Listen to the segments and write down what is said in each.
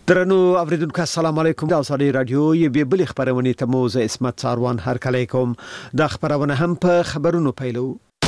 درنو اوریدونکو السلام علیکم دا اوسړي رادیو یې به بل خبرونه ته موزه اسمت ساروان هر کله کوم دا خبرونه هم په خبرونو پیلو.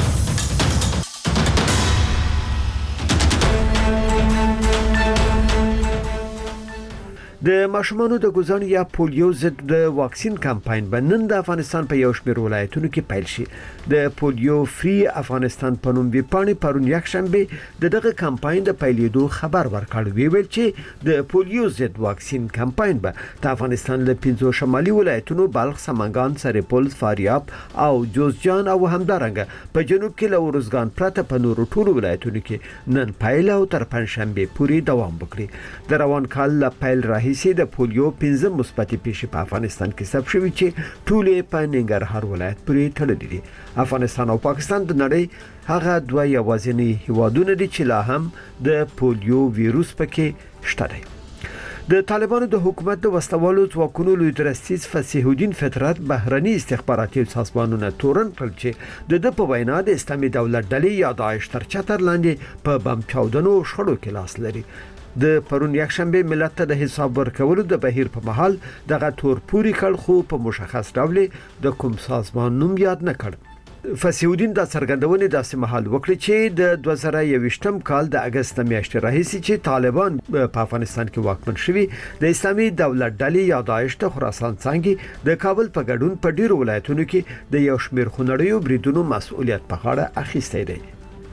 د ماشومانو د ګوزان یا پولیو ضد د واکسین کمپاین بنن د افغانستان په یو شمېر ولایتونو کې پیل شي. د پولیو فری افغانستان په نوم ویپاڼې پرون یک شنبه دغه کمپاین د پیلېدو خبر ورکړ. ویل چې د پولیو ضد واکسین کمپاین به د افغانستان له 15 شمالي ولایتونو بلخ، سمنګان، سرپل، فاریاب او جوزجان او همدارنګه په جنوب کې له ورزګان پرته په نورو ټولو ولایتونو کې نن پیل او تر پنځشنبه پورې دوام وکړي. د روان کال له پیل راهیسې د پولیو 15 مثبتې پیښې په افغانستان کې ثبت شوې چې ټولې په ننګرهار ولایت پورې تړلې دي. افغانستان او پاکستان د نړۍ هغه دوه یوازینی هیوادونه دي چې لا هم د پولیو ویروس پکې شته دي. د طالبانو د حکومت د وسوالو ځواکونو لوی درستیز فصیح الدین فطرت بهرني استخباراتي سازمانونه تورن کړل چې د په وینا د اسلامي دولت ډلې یا داعش تر چتر لاندې په بم چاودنو شړو کې لاس لري. د پرون یک شنبه ملت ته د حساب ورکولو د بهیر په محل دغه تور پوری کړ خو په مشخص ډول د کوم سازمان نوم یاد نه کړ. فصیح الدین د څرګندونې داسې محل وکړي چې د 2021م کال د اگست میاشتې راهیسې چې طالبان په افغانستان کې واکمن شوي د اسلامي دولت ډلې یا داعش ته خراسان څنګه د کابل په ګډون په ډیرو ولایتونو کې د یو شمېر خونړیو بریدونو مسؤلیت په غاړه اخیستی دی.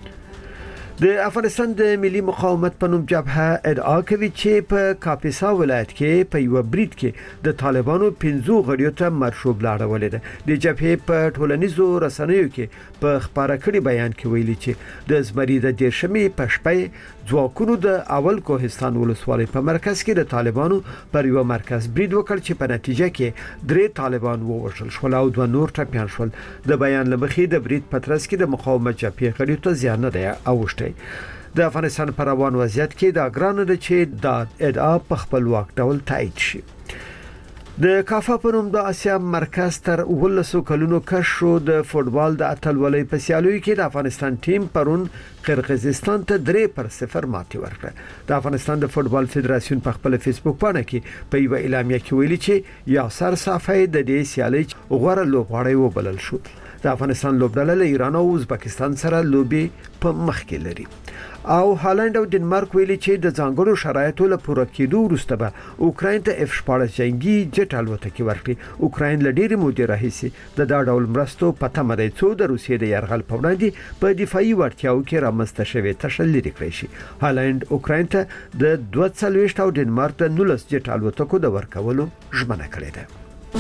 د افغانستان د ملي مقاومت په نوم جبهه ادعا کوي چې په کاپیسا ولایت کې په یو برید کې د طالبانو 15 غړیو ته مرشوب لاړولې ده. د جبهه په ټولنیزو رسنیو کې په خبره کړي بیان کې ویلي چې د زمری د 10 په شپه ځواکونو د اول کوهستان ولسوالۍ په مرکز کې د طالبانو پر یو مرکز برید وکړ چې په نتیجه کې 3 طالبان ووژل شول او 2 نور ټپیان شول. د بیان لمخې د برید په ترڅ کې د مقاومت جبهه غړیو ته زیان نه دی اوښتی. د افغانستان پر روان وضعیت کې دا ګرانه ده چې دا ادعا په خپلواک ډول تایید شي. د کافا په نوم د آسیا مرکز تر 19 کلونو کشو د فوټبال د اتلولۍ په سیالیو کې د افغانستان ټیم پرون قرغیزستان ته 3-0 ماتې ورکړه. د افغانستان د فوټبال فدراسیون په خپل فیسبوک باندې کې په یو اعلامیه کې ویلي چې یاسر صافی د دې سیالۍ غوړه لوبغاړی وبلل شو. د افغانستان لوبډله له ایران او ازبکستان سره لوبي په مخ کې لري او هالند او ډنمارک ویلي چې د ځانګړو شرایطو له پوره کېدو وروسته به اوکراین ته F-14 جنگي جټ الوتکې ورکړي. اوکراین له ډېرې مودې راهیسې د دا ډول مرستو په تمه دی څو د روسیې د یرغل په وړاندې په دفاعي وړتیاو کې رامنځته شوې تشل لري کړی شي. هالند اوکراین ته د 42 او ډنمارک د 19 جټ الوتکو د ورکولو ژمنه کړې ده.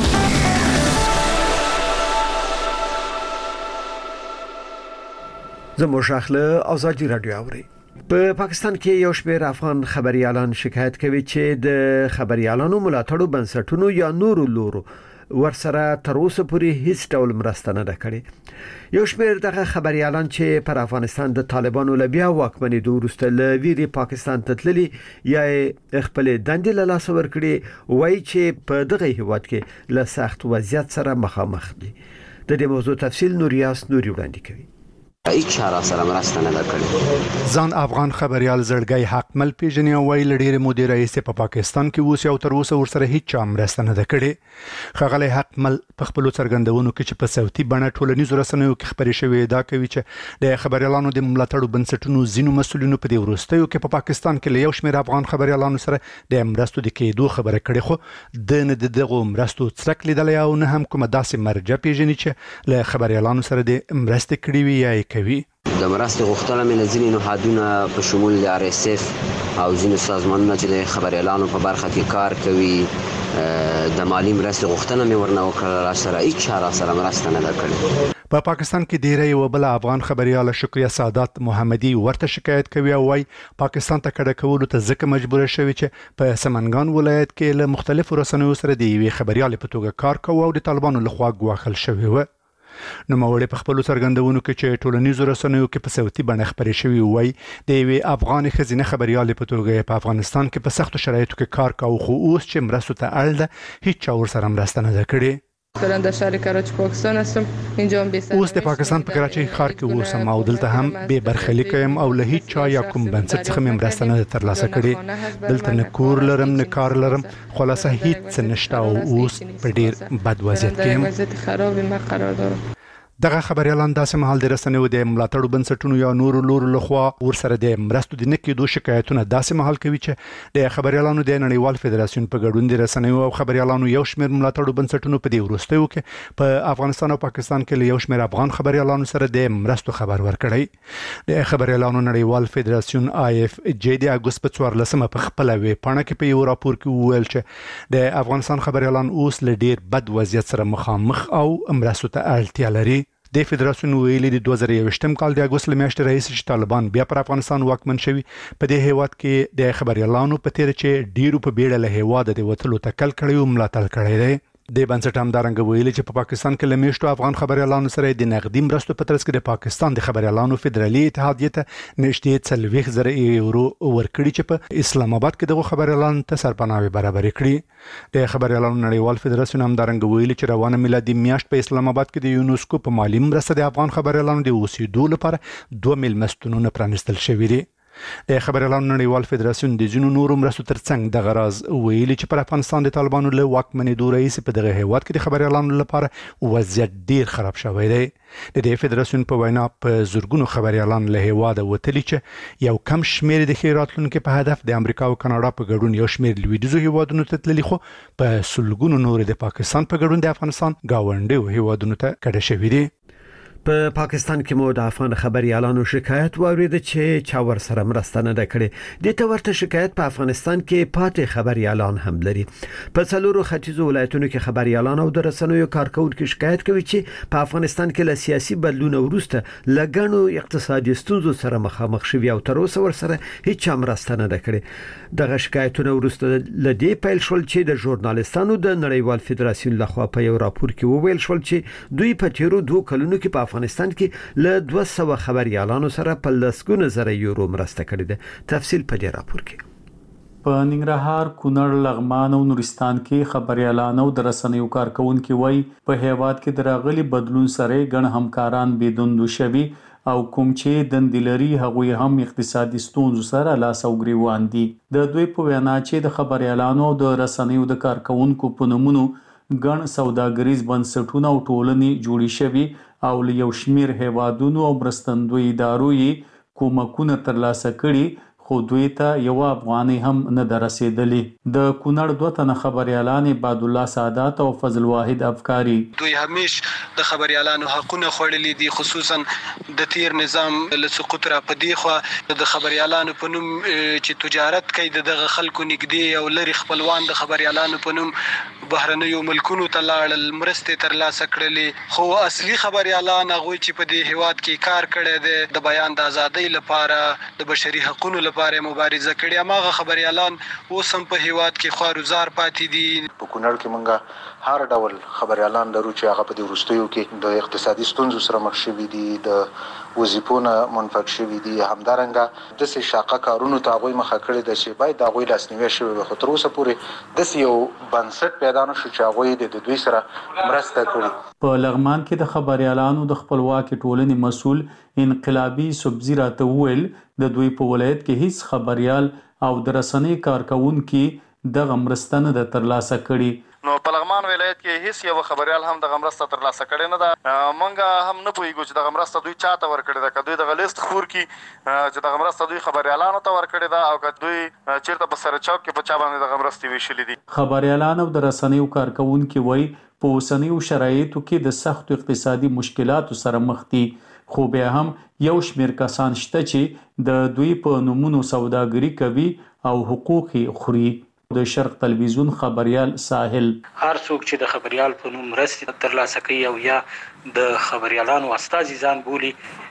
زموږ شاخله ازادي رادیو اوري. په پاکستان کې یو شمېر افغان خبريالان شکایت کوي چې د خبريالانو ملاتړو بنسټونو یا نورو لورو ورسره تر اوسه پورې هیڅ ډول مرسته نه ده کړې. یو شمېر دغه خبريالان چې پر افغانستان د طالبانو له بیا واکمنۍ وروسته له ویري پاکستان ته تللي یا خپل دندې له لاس ورکړي وایي چې په دغه هیواد کې له سخت وضعیت سره مخامخ دي. د دې موضوع تفصیل نوریاس نوري وړاندې کوي. هیڅ چاره سره مرسته نه کړې. ځان افغان خبريال زړګي حقمل پیژنې او ویل ډېر مودې رئیس په پاکستان کې اوس او تر اوسه ورسره هیڅ چا مرسته نه کړې. خغلی حقمل په خپل څرګندونو کې چې په صوتي بڼه ټولنیزو رسنیو کې خبرې شوې دا کوي چې د خبريالانو د ملاتړو بنسټونو ځینو مسؤلینو په دې وروستیو کې په پاکستان کې له یو شمېر افغان خبريالانو سره د مرستو د کېدو خبره کړې خو د نه دغه مرستو څرک لیدل او نه هم کومه داسې مرجع پیژني چې له خبريالانو سره د مرستې کړې وي یا کوي. د مرستې غوښتنه مې له ځینې نهادونه په شمول د RSF او ځینې سازمانونه چې د خبريالانو په برخه کې کار کوي د مالی مرستې غوښتنه مې ورنه وکړه، سره هیڅ چاره سره مرسته نه کړې. په پاکستان کې ډیری یو بل افغان خبريال شکریه سادات محمدي ورته شکایت کوي او وايي پاکستان ته کډه کولو ته ځکه مجبور شوی چې په سمنګان ولایت کې له مختلفو رسنیو سره د یوې خبريال په توګه کار کوي او د طالبانو لخوا ګواښل شوی و. نو موري په خپل څرګندونو کې چې ټولنیزو رسنیو کې په صوتي بڼه خبرې شوی وای د یوې افغان خزینه خبريال په توګه په افغانستان کې په سختو شرایطو کې کار کوي خو اوس چې مرستو ته اړ ده هیڅ چا ورسره مرسته نه کړې. در شهر کراچی پاکستان هستم. اینجا هم اوس د پاکستان په کراچي ښار کې اوسم او دلته هم به برخلیک یم او له هیڅ چا یا کوم بنسټ څخه مې مرسته نه ترلاسه کړې. دلته نه کور لرم نه کار لرم، خلاصه هیڅ نشته او اوس په ډیر بد وضعیت کې یم. دغه خبريالان داسې مهال د رسنیو د ملاتړو بنسټونو یا نورو لورو لخوا ورسره د مرستو د نکېدو شکایتونه داسې مهال کوي چې د خبريالانو د نړیوال فدراسیون په ګډون د رسنیو او خبريالانو یو شمېر ملاتړو بنسټونو په دې وروستیو کې په افغانستان او پاکستان کې له یو شمېر افغان خبريالانو سره د مرستو خبر ورکړی. د خبريالانو نړیوال فدراسیون IFJ د اګوست په 14مه په خپل ویبپاڼه کې په یو راپور کې وویل چې د افغانستان خبريالان اوس له ډیر بد وضعیت سره مخامخ او مرستو ته اړتیا لري. د فدراسیون ویلي د 2021م کال د اګوست میاشتې رئیس چې طالبان بیا پر افغانستان واکمن شوي په دې هیواد کې د خبريالانو په تیر چې ډیرو په بیړه له هیواد د وټلو تکل کړي او ملاتړ کړي دي. د بنسټ همدارنګه ویلي چې په پاکستان کې لمیشتو افغان خبريالانو سره د نقدي مرستو په ترڅ کې د پاکستان د خبريالانو فدرالي اتحادیه ته نږدې 40,000 یورو ورکړي چې په اسلام آباد کې دغه خبريالانو ته سرپناهي برابر کړي. د خبريالانو نړیوال فدراسیون همدارنګه ویلي چې روانه میلادي میاشت په اسلام آباد کې د یونسکو په مالی مرسته د افغان خبريالانو د اوسېدو لپاره 2 میلمستونونه پرانستل شوي دي. د خبريالانو نړیوال فدراسیون د جنو نورو مرستو ترڅنګ د غراز ویلي چې پر افغانستان د طالبانو له واکمنې دوه رئیس په دغه هیواد کې د خبريالانو لپاره وضعیت ډیر خراب شوی دی. د دې فدراسیون په وینا په زورګونو خبريالان له هیواد وتلی چې یو کم شمیر د خیراتلونکو په هدف د امریکا او کاناډا په ګډون یو شمیر لویدیزو هیوادونو ته تللی، خو په سلګونو نور د پاکستان په ګډون د افغانستان گاونډي هیوادونو ته کډه شوی دی. په پاکستان کې مو د افغان خبريالانو شکایت واورید چې چا ور سره مرسته نه کړي. د تورته شکایت په افغانستان کې پاتې خبريالان هم لري. په څلورو ختیځو ولایتونو کې خبريالان او د رسنیو کارکونکو شکایت کوي چې په افغانستان کې له سیاسي بدلون وروسته لګڼو اقتصادي ستونزو سره مخامخ شوي او تر اوسه ور سره هیڅ مرسته نه کړي. دغه شکایتونه وروسته لدې پیل شول چې د ژورنالیستانو د نړیوال فدراسیون لخوا په یو راپور کې وویل شول چې دوی په تیرو 2 کلونو کې په افغانستان کې له 200 خبريالانو سره په لسګونه زره یورو مرسته کړې ده. تفصیل په دې راپور کې. په ننګرهار، کونړ، لغمان او نورستان کې خبريالان او د رسنیو کارکونکو وایي په هیواد کې دراغلي بدلون سره ګڼ همکاران بيدوندو شوي او کوم چې دندلري هغوی هم اقتصادي ستونزو سره لاس او ګریوان دي. د دوی په وینا چې د خبريالانو او د رسنیو د کارکونکو په نومونو ګڼ سوداګریز بنسټونه او ټولنې جوړې شوي او له یو شمیر هیوادونو او مرستندوی ادارو یې کومکونه ترلاسه کړي، خو دوی ته یو افغاني هم نه درسېدلی. د کونړ 2 تنه خبريالان عباد الله سعادت او فضل واحد افکاری دوی همیش د خبريالانو حقونه خوړلي دي، خصوصا د تیر نظام له سقوط را پدې خو د خبريالانو په نوم چې تجارت کوي دغه خلکو نږدې او لري خپلوان د خبريالانو په نوم بهرنیو ملکونو ته لاړل، مرستې ترلاسه کړلې، خو اصلي خبريالان هغه چې په دې هیواد کې کار کړی دی د بیان د ازادۍ لپاره د بشري حقوقو لپاره مبارزه کړې، هغه خبريالان اوس هم په هیواد کې خوارزار پاتې دي. په کونړ کې مونږه هر ډول خبريالان لرو چې هغه په دې وروستیو کې د اقتصادي ستونزو سره مخ شوي دي، د وظیفونو منفک شوي دي، همدارنګه د سې شاقه کارونو ته هغوی مخه کړې ده چې باید د هغوی لاسنیوی شوی وي، خو تر اوسه پورې داسې یو بنسټ پیدا نه شو چې هغوی د دوی سره مرسته کړي. په لغمان کې د خبريالانو د خپلواکي ټولنې مسؤل انقلابي سبزی راته وویل د دوی په ولایت کې هیڅ خبريال او د رسنۍ کارکونکو دغه مرسته نه ده ترلاسه کړي. نو په لغمان ولایت کې هیڅ یو خبريال هم دغه مرسته ترلاسه کړي نه ده. مونږ هم نه پوهیږو چې دغه مرسته دوی چاته ورکړي ده، که دوی دغه لیست خور کی چې دغه مرسته دوی خبريالانو ته ورکړي ده او که دوی چیرته په سره چوک کې په چا باندې دغه مرستې ویشلې دي. خبريالان او د رسنیو کارکونکو وایي په اوسنیو شرایطو کې د سخت اقتصادي مشکلاتو سره مخ دي، خو بیا هم یو شمیر کسان شته چې د دوی په نومونو سوداګري کوي او حقوق خوري. د شرق تلویزیون خبريال ساحل هر څوک چې د خبريال په نوم مرستې ترلاسه کوي او یا د خبريالانو استازي ځان بولي،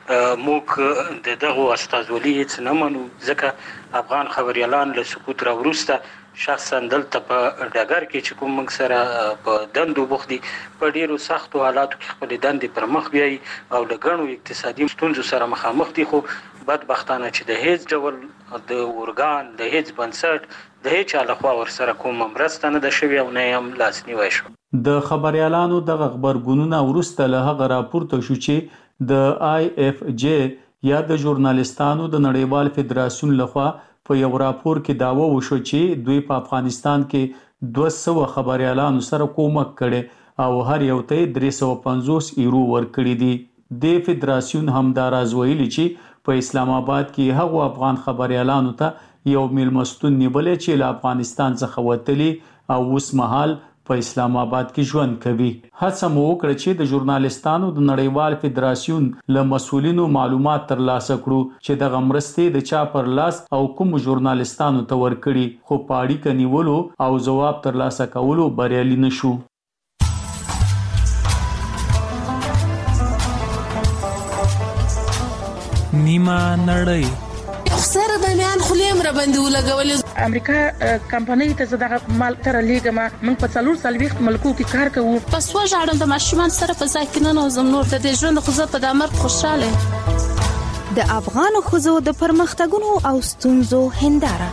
موږ دغه استازولي هیڅ نه منو، ځکه افغان خبريالان له سقوط را وروسته شخصا دلته په ډګر کې چې کوم موږ سره په دندو بوخت دي په ډیرو سختو حالاتو کې خپل دندې پر مخ بیاي او له ګڼو اقتصادي ستونزو سره مخامخ دي، خو بدبختانه چې د هیڅ ډول د اورګان د هیڅ بنسټ د هیڅ علاوه ور سره کوم مرسته نه ده شوې او نه هم لاسنیوي شو. د خبريالانو د خبرګونونو ورسته له هغه راپورته شو چې د IFJ یا د ژورنالستانو د نړیوال فدراسیون لخوا په یو راپور کې داوا وشو چې دوی په افغانستان کې 200 خبريالانو سره کومک کړي او هر یو ته 350 یورو ورکړي دي. د فدراسیون همداراز ویلي چې په اسلام آباد کې هغو افغان خبريالانو ته یو میلمستون نیولې چې له افغانستان څخه وتلي او اوس مهال په اسلام آباد کې ژوند کوي. هڅه مو وکړه چې د ژورنالستانو د نړیوال فدراسیون له مسؤلینو معلومات ترلاسه کړو چې د غمرستې د چا پر لاس او کوم ژورنالستانو ته ورکړي، خو په اړیکه نیولو او ځواب ترلاسه کولو بریالي نشو. نیمه نړۍ سره د میان خلیم را باندې ولګولې. امریکا کمپنۍ ته زداغه مال تر لیګما موږ په 4 ملکو کې کار کوو. پس وژاړم د ماشومان سره په ځای کې نه نوزم نور د ژوند خو په دمر خوشاله. د افغان خزو د پرمختګونو او ستونزو هنداره.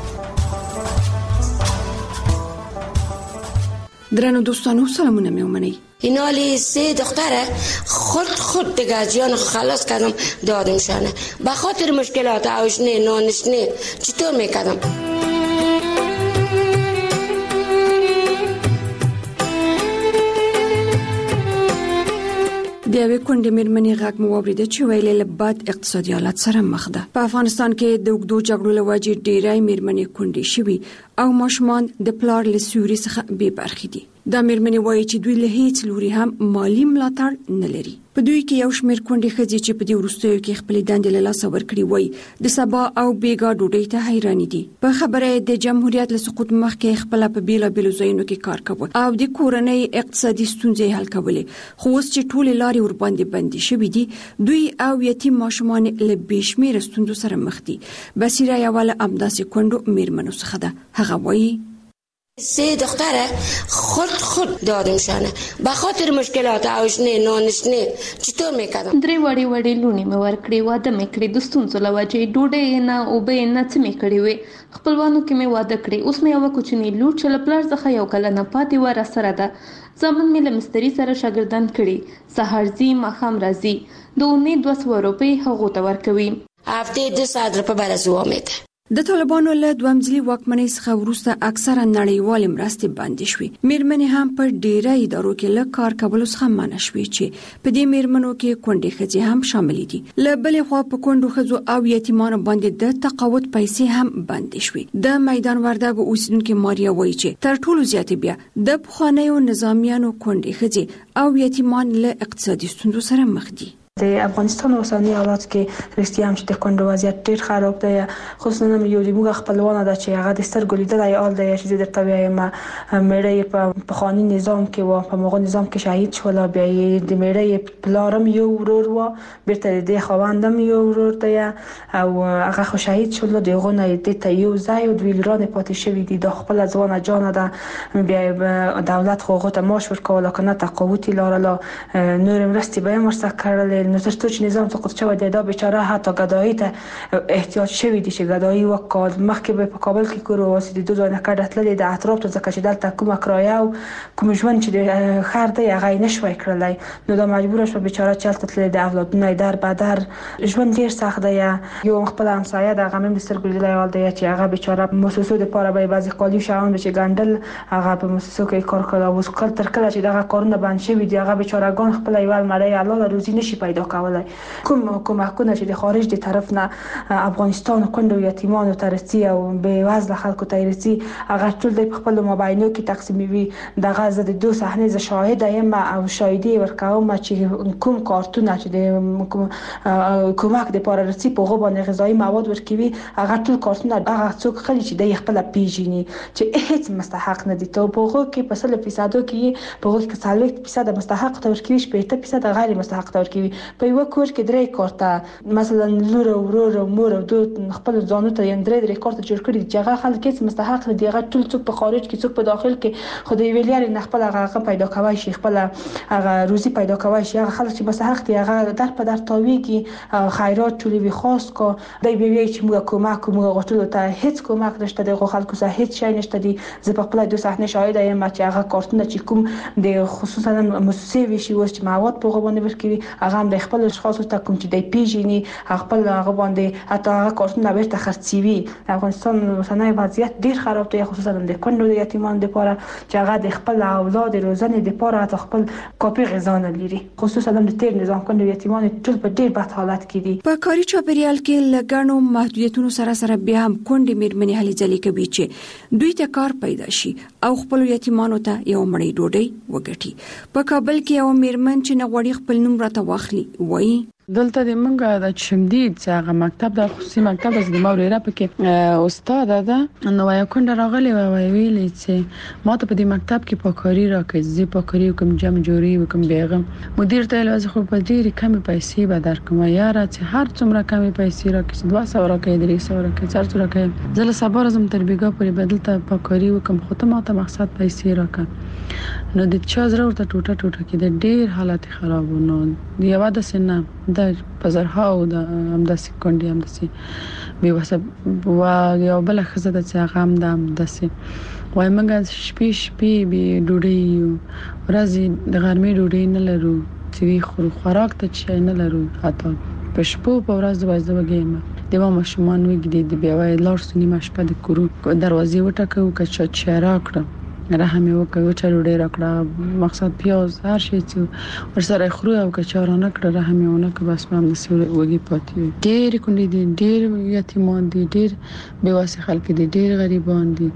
درنو دوستانو سلامونه میومنی. اینالی 3 دختره خود دیگه از جان خلاص کردم دادمشانه به خاطر مشکلات آوشنه نانشنه چطور میکردم. د یوې کونډې مېرمنې غږ مو واورېده چې ویلې له بد اقتصادي حالت سره مخ ده. په افغانستان کې د اوږدو جګړو له وجې ډېری مېرمنې کونډې شوي او ماشومان د پلار له سیوري څخه بې برخې دي. دا مېرمنې وایي چې دوی له هیڅ لوري هم مالی ملاتړ نه لري. په دوی کې یو شمېر کونډې ښځې چې په دې وروستیو کې خپلې دندې له لاسه ورکړي وایي د سبا او بیګا ډوډۍ ته حیرانې دي. په خبره د جمهوریت له سقوط مخکې خپله په بېلابېلو ځایونو کې کار کوه او د کورنۍ اقتصادي ستونزې حل کولې، خو اوس چې ټولې لارې ورباندې بندې شوي دي دوی او یتیم ماشومان له بې شمېره ستونزو سره مخ دي. بصیره یوه له همداسې کونډو مېرمنو څخه ده. هغه وایي 3 دختره خود دادمشانه به خاطر مشکلات آوشنه نانشنه چطور میکردم. 3 وړي لونی مې ورکړې، واده مې کړې، د ستونزو له وجې ډوډۍ نه اوبه نه څه مې کړې وې. خپلوانو کې مې واده کړې. اوس مې یو کوچنی لور چې له پلار څخه یو کال نه پاتې و را سره ده. زمون مې له مستری سره شاګردان کړي. سحر زی ماښام راځي. د اونۍ 200 روپۍ هغو ته ورکوي. هفته 2 ساعت په برازو میده. د طالبانو له دوامځلي واکمنۍ څخه وروسته اکثره نړیوالې مرستې بندې شوې. مېرمنې هم په ډېره ادارو کې له کار کولو څخه منع شوې چې په دې مېرمنو کې کونډې ښځې هم شاملې دي. له بلې خوا په کونډو ښځو او یتیمانو باندې د تقاعد پیسې هم بندې شوې. د میدان وردګو اوسیدونکې ماریا وایي چې تر ټولو زیاتې بیا د پخوانیو نظامیانو کونډې ښځې او یتیمان له اقتصادي ستونزو سره مخ دي. د افغانستان اوسنی حالات کې رښتیا هم چې د کونډو وضعیت ډیر خراب دی. خصوصا یو د موږ خپلوانه ده چې هغه د سترګو لیدلای آل دی چې د طبيعي مېړې په پخوانی نظام کې و په موږ نظام کې شهید شو. بیا د مېړې پلارم یو ورور و، بیرته د خوندم یو ورور دی او هغه خو شهید شو. دغه نه د ته یو ځای او د ویلرانه پاتې شوی دي. د خپل ځوانه جان ده. بیا دولت خو غوته ماش ورکول کنه تقاوت لاره نور مرستې به مرسته کړل. نو ترڅو چې نظام سقوط شوی دی دا بیچاره حتی گدایی ته احتیاج شوی دی چې گدایی وکړ. مخکې به په کابل کې کورو واسي د 2 ځای نه کډه تللی د اطراف ته ځکه چې دلته کومه کرایه او کوم ژوند چې د خیر دی هغه نشوي کړلای. نو دا مجبور شو بیچاره چلته تللی د اولادونه در بدر ژوند ډیر سخت دی. یو خپل همسایه د غمم د سترګو لیدلای دی چې هغه بیچاره موسسو د پاره به بعضی قالی شاون چې ګندل هغه په موسسو کې کار کړو. اوس کله تر کله چې دغه کارونه بند شوی دی هغه بیچاره ګان خپل یو مړی الله روزي نشي پیدا کولای. کوم حکومتونه چې د خارج د طرف نه افغانستان کونډو یتیمانو ترسي او به وزله خلکو ترسي هغه ټول د خپل مابینو کې تقسیموي. دغه زه د 2 صحنه ز شاهد یم او شاهدي ورکوم چې کوم کارتونه چې د کومک د پاره رسي په غو باندې غذایی مواد ورکوي هغه ټول کارتونه هغه څوک خلی چې د خپل پیژني چې هیڅ مستحق نه دي. ته په غو کې په 100% کې په غو کې 40% مستحق تور کوي 80% غیر مستحق تور کوي. په یو کور کې درې کارته مثلا لور او ورور او مور او دوه خپل ځانو ته یې درې کارته جوړ کړي چې هغه خلک هیڅ مستحق دي، هغه ټول څوک په خارج کې څوک په داخل کې خدای ویلي نه خپل هغه پیدا کوي شي، خپل هغه روزي پیدا کوي شي. هغه خلک چې مستحق دي هغه در په در تاویږي خیرات ټولې وی خاص کو دای به وی چې موږ کومه غوښتلو ته هیڅ کومک نشته د خلکو سره هیڅ شي نشته دي. زه په خپل د صحنه شاهد یم چې هغه کارتونه چې کوم د خصوصا مؤسسې وی شي اوس چې مواد په غوونه ورکړي هغه هم د خپل اشخاص ته کوم چې د پیژني خپل هغه باندې حتی هغه کارتونه ورته خرڅوي. افغانستان اوسنۍ وضعیت ډیر خراب دی، خصوصا د کندو د یتیمان لپاره چې هغه د خپل اولاد روزنې لپاره حتی خپل کاپي غذا نه لري، خصوصا د تیر نظام کندو یتیمان ټول په ډیر بد حالت کې دي. په کاري چاپیریال کې لګڼو محدودیتونو سره بیا هم کندې میرمنې هلې ځلې کوي چې دوی ته کار پیدا شي او خپل یتیمانو ته یو مړی ډوډۍ وګټي. په کابل کې یو میرمن چې نغوړي خپل نوم راته واخلي وایي دلته د منګه د شمدید څنګه مکتب د خصوصي مکتب از د موريره پکې استاد ده نو یو کونډه راغلی و ویلې چې ما ته په دې مکتب کې پاکاری راکې زی پاکاری کوم جمع جوړي وکم بیغم مدیر ته لازم خو په ډېری کم پیسې به درکم یاره چې هر څومره کم پیسې راکې 200 راکې 300 راکې 400 راکې زله صبر زم تر بیګه پورې بدل ته پاکاری وکم خو ته ما ته مقصد پیسې راکې نو د چا زره ورته ټوټه کې د ډېر حالت خرابونه دی واده سنه د پزرها او د امداسي کونډي امداسي به وسه وا یو بل خزه د څنګه هم د امداسي وای موږ شپې به ډوډۍ ورځي د غرمې ډوډۍ نه لرو چې خوراک ته چې نه لرو حتی په شپو په ورځ د وځه وګیم د ما مشمان وګړي د بیا وای لار سنی مشپه د کورو دروازې وټکو کچ چیرې راکړه رحم یو کوي چې ډوډۍ راکړه مقصد پیاز هر شي چې ورسره خوري او کچارانه کړه رحم یو نه که بس ما مسول وږي پاتې ډېر کونډې دي ډېر یتیمان دي ډېر بیواسي خلک دي ډېر غریبان دي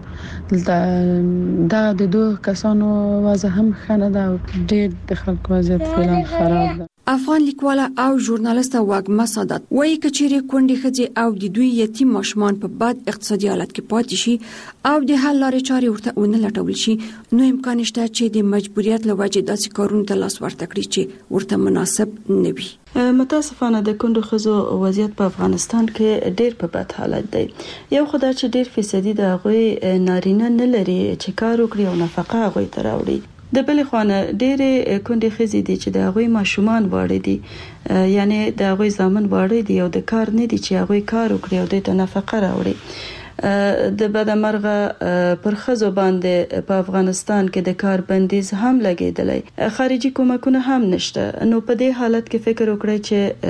دلته دا د دوه کسانو وضع هم خنه ده ډېر د خلکو وضعیت فعلا خراب ده. افغان لیکواله او ژورنالیسته واګما سادات وایي کچېرې کونډې ښځې او د دوی یتیم ماشومان په بد اقتصادي حالت کې پاتې شي او د حل لارې چارې ورته ونه لټول شي نو امکان شته چې د مجبوریت له وجې داسې کارونو ته لاس ورته کړي چې ورته مناسب نه وي. متاسفانه د کندو ښځو وضعیت په افغانستان کې ډېر په بد حالت دی. یو خدای چې ډېر فیصدي د هغوی نارینه نه لري چې کار وکړي او نفقه هغوی ته راوړي. د بلې خوانه ډېرې کونډې ښځې دي چې د هغوی ماشومان واړه دي یعنی د هغوی زامن واړه دي او د کار نه دي چې هغوی کار وکړي او د نفقه راوړي. د بدمرغه پر ښځو باندې په افغانستان کې د کار بندیز هم لګیدلی خارجي کومکونه هم نشته. نو په دې حالت کې فکر وکړئ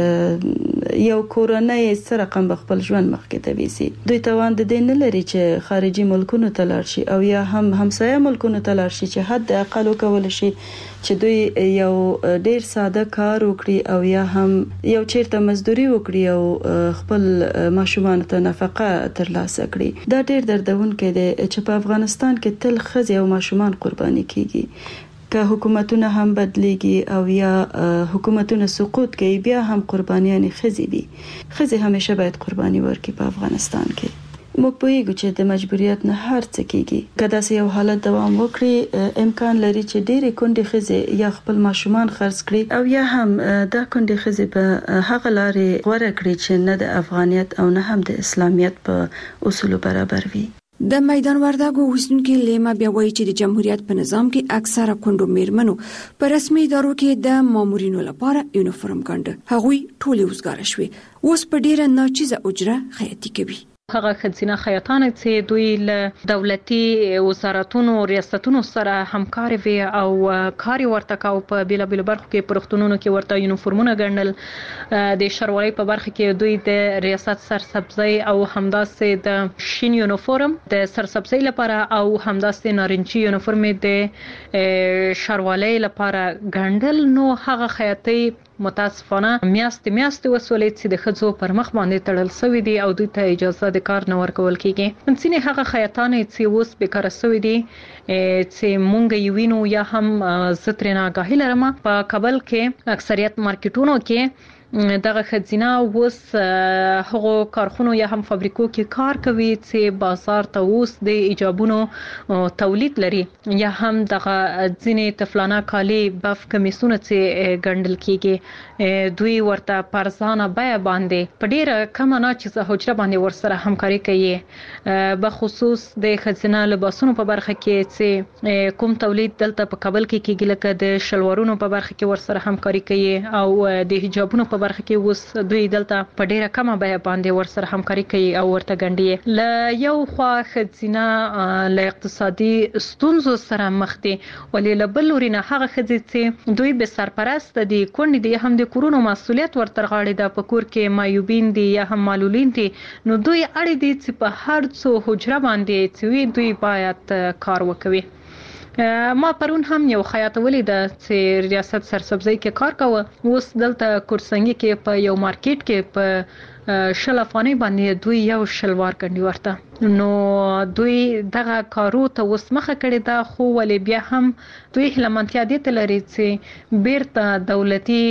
چې یو کورنۍ سره رقم خپل ژوند مخکې ته ویسي دوی توان د دې نه لري چې خارجي ملکونو ته لاړ شي او یا هم همسایه ملکونو ته لاړ شي چې حد اقل وکول شي چې دوی یو ډیر ساده کار وکړي او یا هم یو چیرته مزدوري وکړي او خپل ماشومان ته نفقه ترلاسه کړي. دا ډیر دردونکې دی چې په افغانستان کې تل ښځې او ماشومان قرباني کیږي. که حکومتونه هم بدلیږي او یا حکومتونه سقوط کوي بیا هم قربانیان ښځې دي. ښځې همیشه باید قرباني ورکړي په افغانستان کې. موږ پوهیږو چې د مجبوریت نه هر څه کیږي. که داسې یو حالت دوام وکړي امکان لري چې ډېرې کونډې ښځې یا خپل ماشومان خرڅ کړي او یا هم دا کونډې ښځې په هغه لارې غوره کړي چې نه د افغانیت او نه هم د اسلامیت په اصولو برابر وي. د میدان وردګو اوسیدونکو لیما بیا وایي چې د جمهوریت په نظام کې اکثره کونډو میرمنو په رسمي ادارو کې د مامورینو لپاره یونیفورم ګنډه هغوی ټولې وزګاره شوې اوس په ډیره ناچیزه اجره خیاطي کوي. هغه خزینه خیاطان چې دوی له دولتي وزارتونو ریاستونو سره همکاري وي او کاري ورته کاو په بیل بیل برخو کې پرختونونو کې ورته یونیفورمونه ګڼل د شروالي په برخه کې دوی د ریاست سرسبزي او همداسې د شین یونیفورم د سرسبزي لپاره او همداسې نارنجي یونیفورم د شروالي لپاره ګڼل. نو هغه خیاطي متاسفانه میاشت وسولې چې د خځو پر مخ باندې تړل شوی دي او دوی ته اجازه د کار نه ورکول کیږي. ځینې هغه خیاطان چې اوس بیکاره شوی دي چې مونږ یې وینو یا هم زترنا غاهی لرم په کابل کې اکثریت مارکیټونو کې دغه خزینه اوس هغه کارخونو یا هم فابریکو کې کار کوي چې بازار ته اوس د ایجابونو تولید لري یا هم دغه ځینې تفلانه کالي بف کمیسونه چې ګڼل کیږي دوی ورته پرځانه بیا باندې په ډیره کم نه چې حجره باندې ورسره همکاري کوي به خصوص د خزینه لباسونو په برخه کې چې کوم تولید دلته په کابل کې کیږي لکه د شلوارونو په برخه کې ورسره همکاري کوي او د حجابونو په برخه کې اوس دوی دلته په ډیره کمه بیا باندې ورسره همکاري کوي او ورته ګڼي ل یو خوا خزینه له اقتصادي ستونزو سره مخ دي ولې له بل لوري نه هغه خزې چې دوی به سرپرست دي کونډې دي هم د کورونو مسؤلیت ورته غاړي د پکور کې مایوبین دي یا هم معلولین دي نو دوی اړ دي چې په هر څو حجره باندې چې دوی باید کار وکوي ما پرون هم یو خیاط ولیده چې ریاست سرسبزی کې کار کوه اوس دلته کورسنګي کې په یو مارکیټ کې په شل افغانۍ باندې دوی یو شلوار ګڼي ورته نو دوی دغه کارو ته اوس مخه کړې ده خو ولې بیا هم دوی هلمنتیا دي ته لري چې بیرته دولتي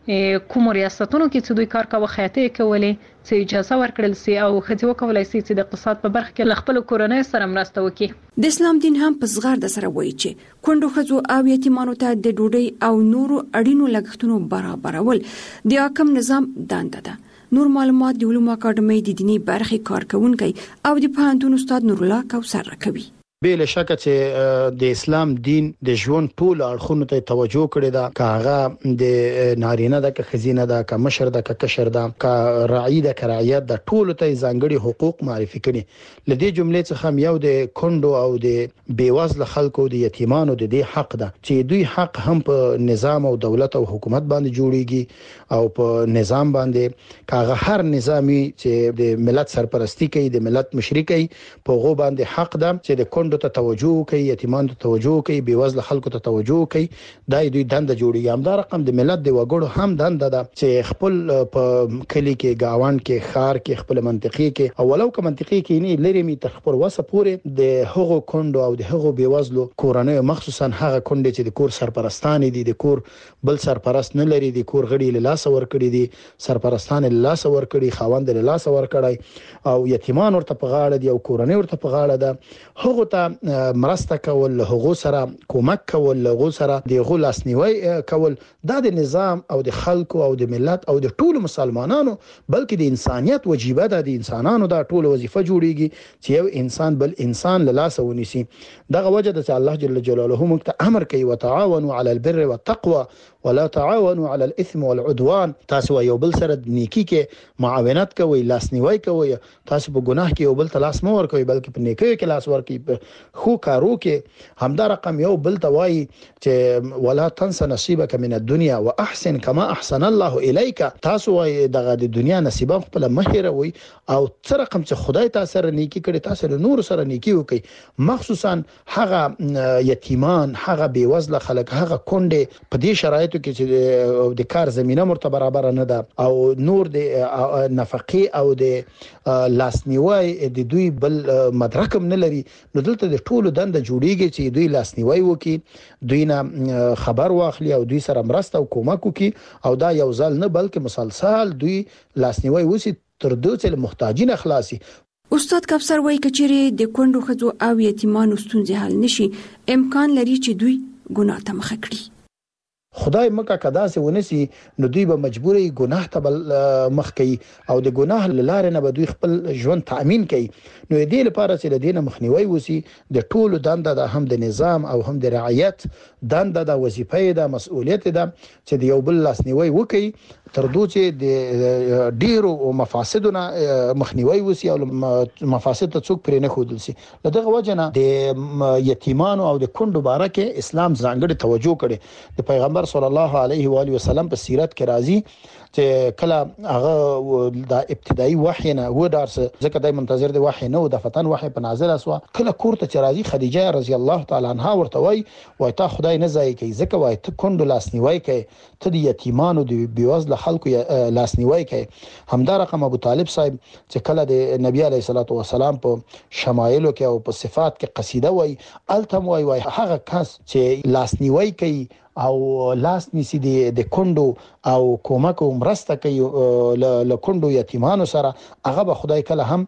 کوم ریاستونو کې چې دوی کار کوي خیاطۍ کولې چې اجازه ورکړل سي او خځې وکولای سي چې د اقتصاد په برخه کې خپل کورنۍ سره مرسته وکړي د اسلام دین هم په زغرد سره وایي چې کونډو ښځو او یتیمانو ته د ډوډۍ او نورو اړینو لګښتونو برابرول د حاکم نظام دنده ده نور معلومات د علومو اکاډمۍ د دینی برخې کارکونکي او د پوهنتون استاد نور الله کوثر راکوي بل شک چې د اسلام دین د ژوند ټول اړخونو ته توجه کړی دا کاغه د نارینه د خزینه د کمشر د کشر د ک رعی د کرایت د ټول ته ځانګړي حقوق معرفي کړي لدې جملې څخه هم یو د کندو او د بیوزل خلکو د یتیمانو د دې حق ده چې دوی حق هم په نظام او دولت او حکومت باندې جوړیږي او په نظام باندې کاغه هر نظامی چې د ملت سرپرستی کوي د ملت مشري کوي په غو باندې حق ده چې د کندو ته توجه کوي یتیمان ته توجه کوي بیوزل خلکو ته توجه کوي دای دوی دنده جوړي هم دا رقم د ملت د وګړو هم دنده ده چې خپل په کلی کې گاوان کې خار کې خپل منطقي کې اولو کې منطقي کې نه لري می تر خپل وسه پورې د هغو کندو او د هغو بیوزلو کورنۍ مخصوصا هغه کندې چې د کور سرپرستان دي د کور بل سرپرست نه لري د کور غړي له لاس ور کړی دي سرپرستان له لاس ور کړی خاوند له لاس ور کړی او یتیمان ورته په غاړه دي او کورنۍ ورته په غاړه ده هغه ته مرسته کول هغه سره کومک کول هغه سره د غلاسنیوي کول دا د نظام او د خلکو او د ملت او د ټولو مسلمانانو بلکې د انسانيت وجيبه ده د انسانانو دا ټول وظیفه جوړیږي چې یو انسان بل انسان له لاس ونیسي دغه وجه د الله جل جلاله موږ ته امر کوي وتعاونوا على البر والتقوى ولا تعاونوا على الاثم والعدوان تاسو یو بل سره نیکی کې معاونت کوئ لاسنیوي کوئ تاسو په ګناه کې یو بل ته لاس مو ور کوئ بلکې په نیکی کې لاس ور کوئ خو کارو کې همدا رقم یو بل توای چې ولا تنس نصيبك من الدنيا واحسن كما احسن الله اليك تاسو دغه د دنیا نصیب خپل مهیروي او څه رقم چې خدای تاسو سره نیکی کړي تاسو له نور سره نیکی وکي مخصوصا هغه یتیمان هغه بیوزله خلک هغه کونډه په دې شرایطو کې چې د کار زمينه مرتبه برابر نه ده او نور د نفقي او د لاسنیوي د دوی بل مدرکم نه لري نو دلته د ټولو دنده جوړیږي چې دوی لاسنیوي وکي دوی نه خبر واخلي او دوی سره مرسته او کومک وکي او دا یو ځل نه بلکې مسلسل دوی لاسنیوي وسی تر دوی چې محتاجین خلاصي استاد کوثر وایي کچېره د کندو خځو او یتیمانو ستونزې حل نشي امکان لري چې دوی ګناه ته مخ کړي خدای مکه کدا سه ونسی نو دوی به مجبوري ګناه ته مخ کوي او د ګناه لاره نه به دوی خپل ژوند تامین کوي نو دې لپاره چې د دینه مخنیوي وسی د ټولو دنده د هم د نظام او هم د رعایت دنده د وظیفې د مسؤلیت ده چې د یو بل لاسنیوي وکي تر دوی چې د ډیرو مفاسدونه مخنیوي وسی او مفاسد ته څوک پرې نه خودل سي دغه وجنه د یتیمانو او د کندو بارکه اسلام ځانګړي توجه کړي د پیغمبر صلی الله علیه و آله وسلم په سیرت کې راځي چې کله هغه د ابتدایي وحی نه و درس ځکه دای منتظر د وحی نه او د فتن وحی په نازل اسوا کله کوړه چې راځي خدیجه رضی الله تعالی عنها ورته وای تا خدای نه ځای کوي ځکه وای ته کندو لاسنیوي کوي ته د یتیمانو د بیوزل خلکو لاسنیوي کوي همدا رقم ابو طالب صاحب چې کله د نبی علیه الصلاۃ والسلام په شمایلو کې او په صفات کې قصیده وای التم وای هغه کس چې لاسنیوي کوي او لاس نیسی د کندو او کومک او مرسته کوي له کندو یتیمانو سره هغه به خدای کله هم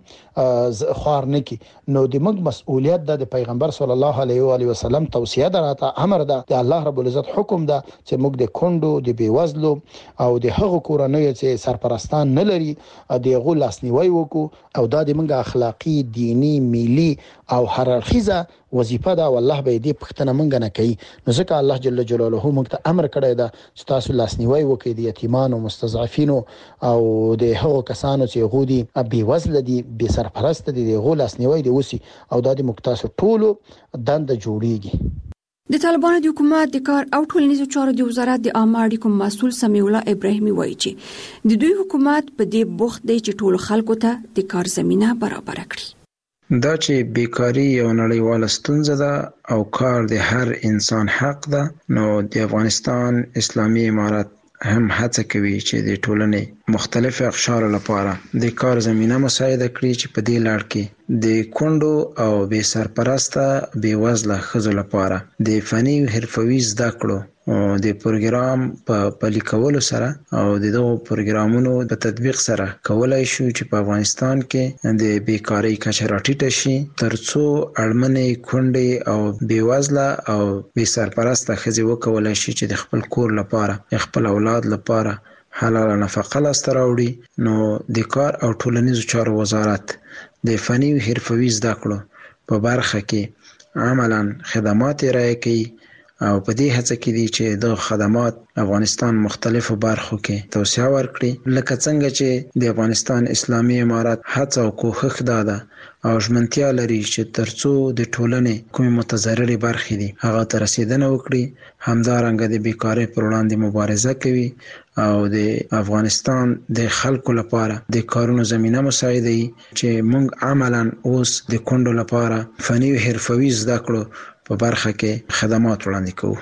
خوار نه کی. نو د موږ مسؤلیت د پیغمبر صلی الله علیه و علیه وسلم توصیه ده، امر ده، د الله رب العزت حکم ده چې موږ د کندو د بیوزلو او د هغو کورنیو چې سرپرستان نه لري د غو لاسنیوي وکړو او دا د موږ اخلاقی، دینی، ملي او هر اړخیزه وظیفه ده. والله به دې پښتنه مونږ نه کوي. نو ځکه الله جل جلاله موږ ته امر کړی ده چې تاسو لاسنیوي وکړئ د یتیمانو، مستضعفینو او د هغو کسانو چې غودي بي وزله دي، بي سرپرست دي، د غو لاسنیوي دي وسی او د مقتصد ټولو دند جوړیږي. د طالبانو د حکومت د کار او ټولنیزو چارو د وزارت د عامه اړیکو مسؤل سمیع الله ابراهیمي وایي چې د دوی حکومت په دې بوخت دی چې ټول خلکو ته د کار زمينه برابر کړي. دا چې بیکاری یو نړیواله ستونزه ده او کار د هر انسان حق ده، نو د افغانستان اسلامي امارت هم هڅه کوي چې د ټولنې مختلف اقشار لپاره د کار زمينه مساعده کړي چې په دې لړ کې د کندو او بې سرپرسته بې وزله ښځو لپاره د فني او حرفوي زده کړو د پروګرام په پلي کولو سره او دغه پروګرامونو په تطبیق سره کولای شو چې په افغانستان کې د بیکاری کچه راټیټه شي، ترڅو اړمنې کونډې او بې وزله او بې سرپرسته ښځې وکولای شي چې د خپل کور لپاره، خپل اولاد لپاره حلال نفقه لاسته راوړي. نو د کار او ټولنیزو چارو وزارت د فني او حرفوي زده کړو په برخه کې عملاً خدمات ارائه کوي او په دې هڅه کې دي چې د خدمات افغانستان مختلفو برخو کې توسعه ورکړي، لکه څنګه چې د افغانستان اسلامي امارت هڅه او کوښښ ده او ژمنتیا لري چې ترڅو د ټولنې کومې متضررې برخې دي هغه ته رسیدنه وکړي. همدارنګه د بیکاری پر وړاندې مبارزه کوي او د افغانستان د خلکو لپاره د کارونو زمينه مساعده چې موږ عملاً اوس د کندو لپاره فني او حرفوي زده کړو په برخه کې خدمات وړاندې کوو.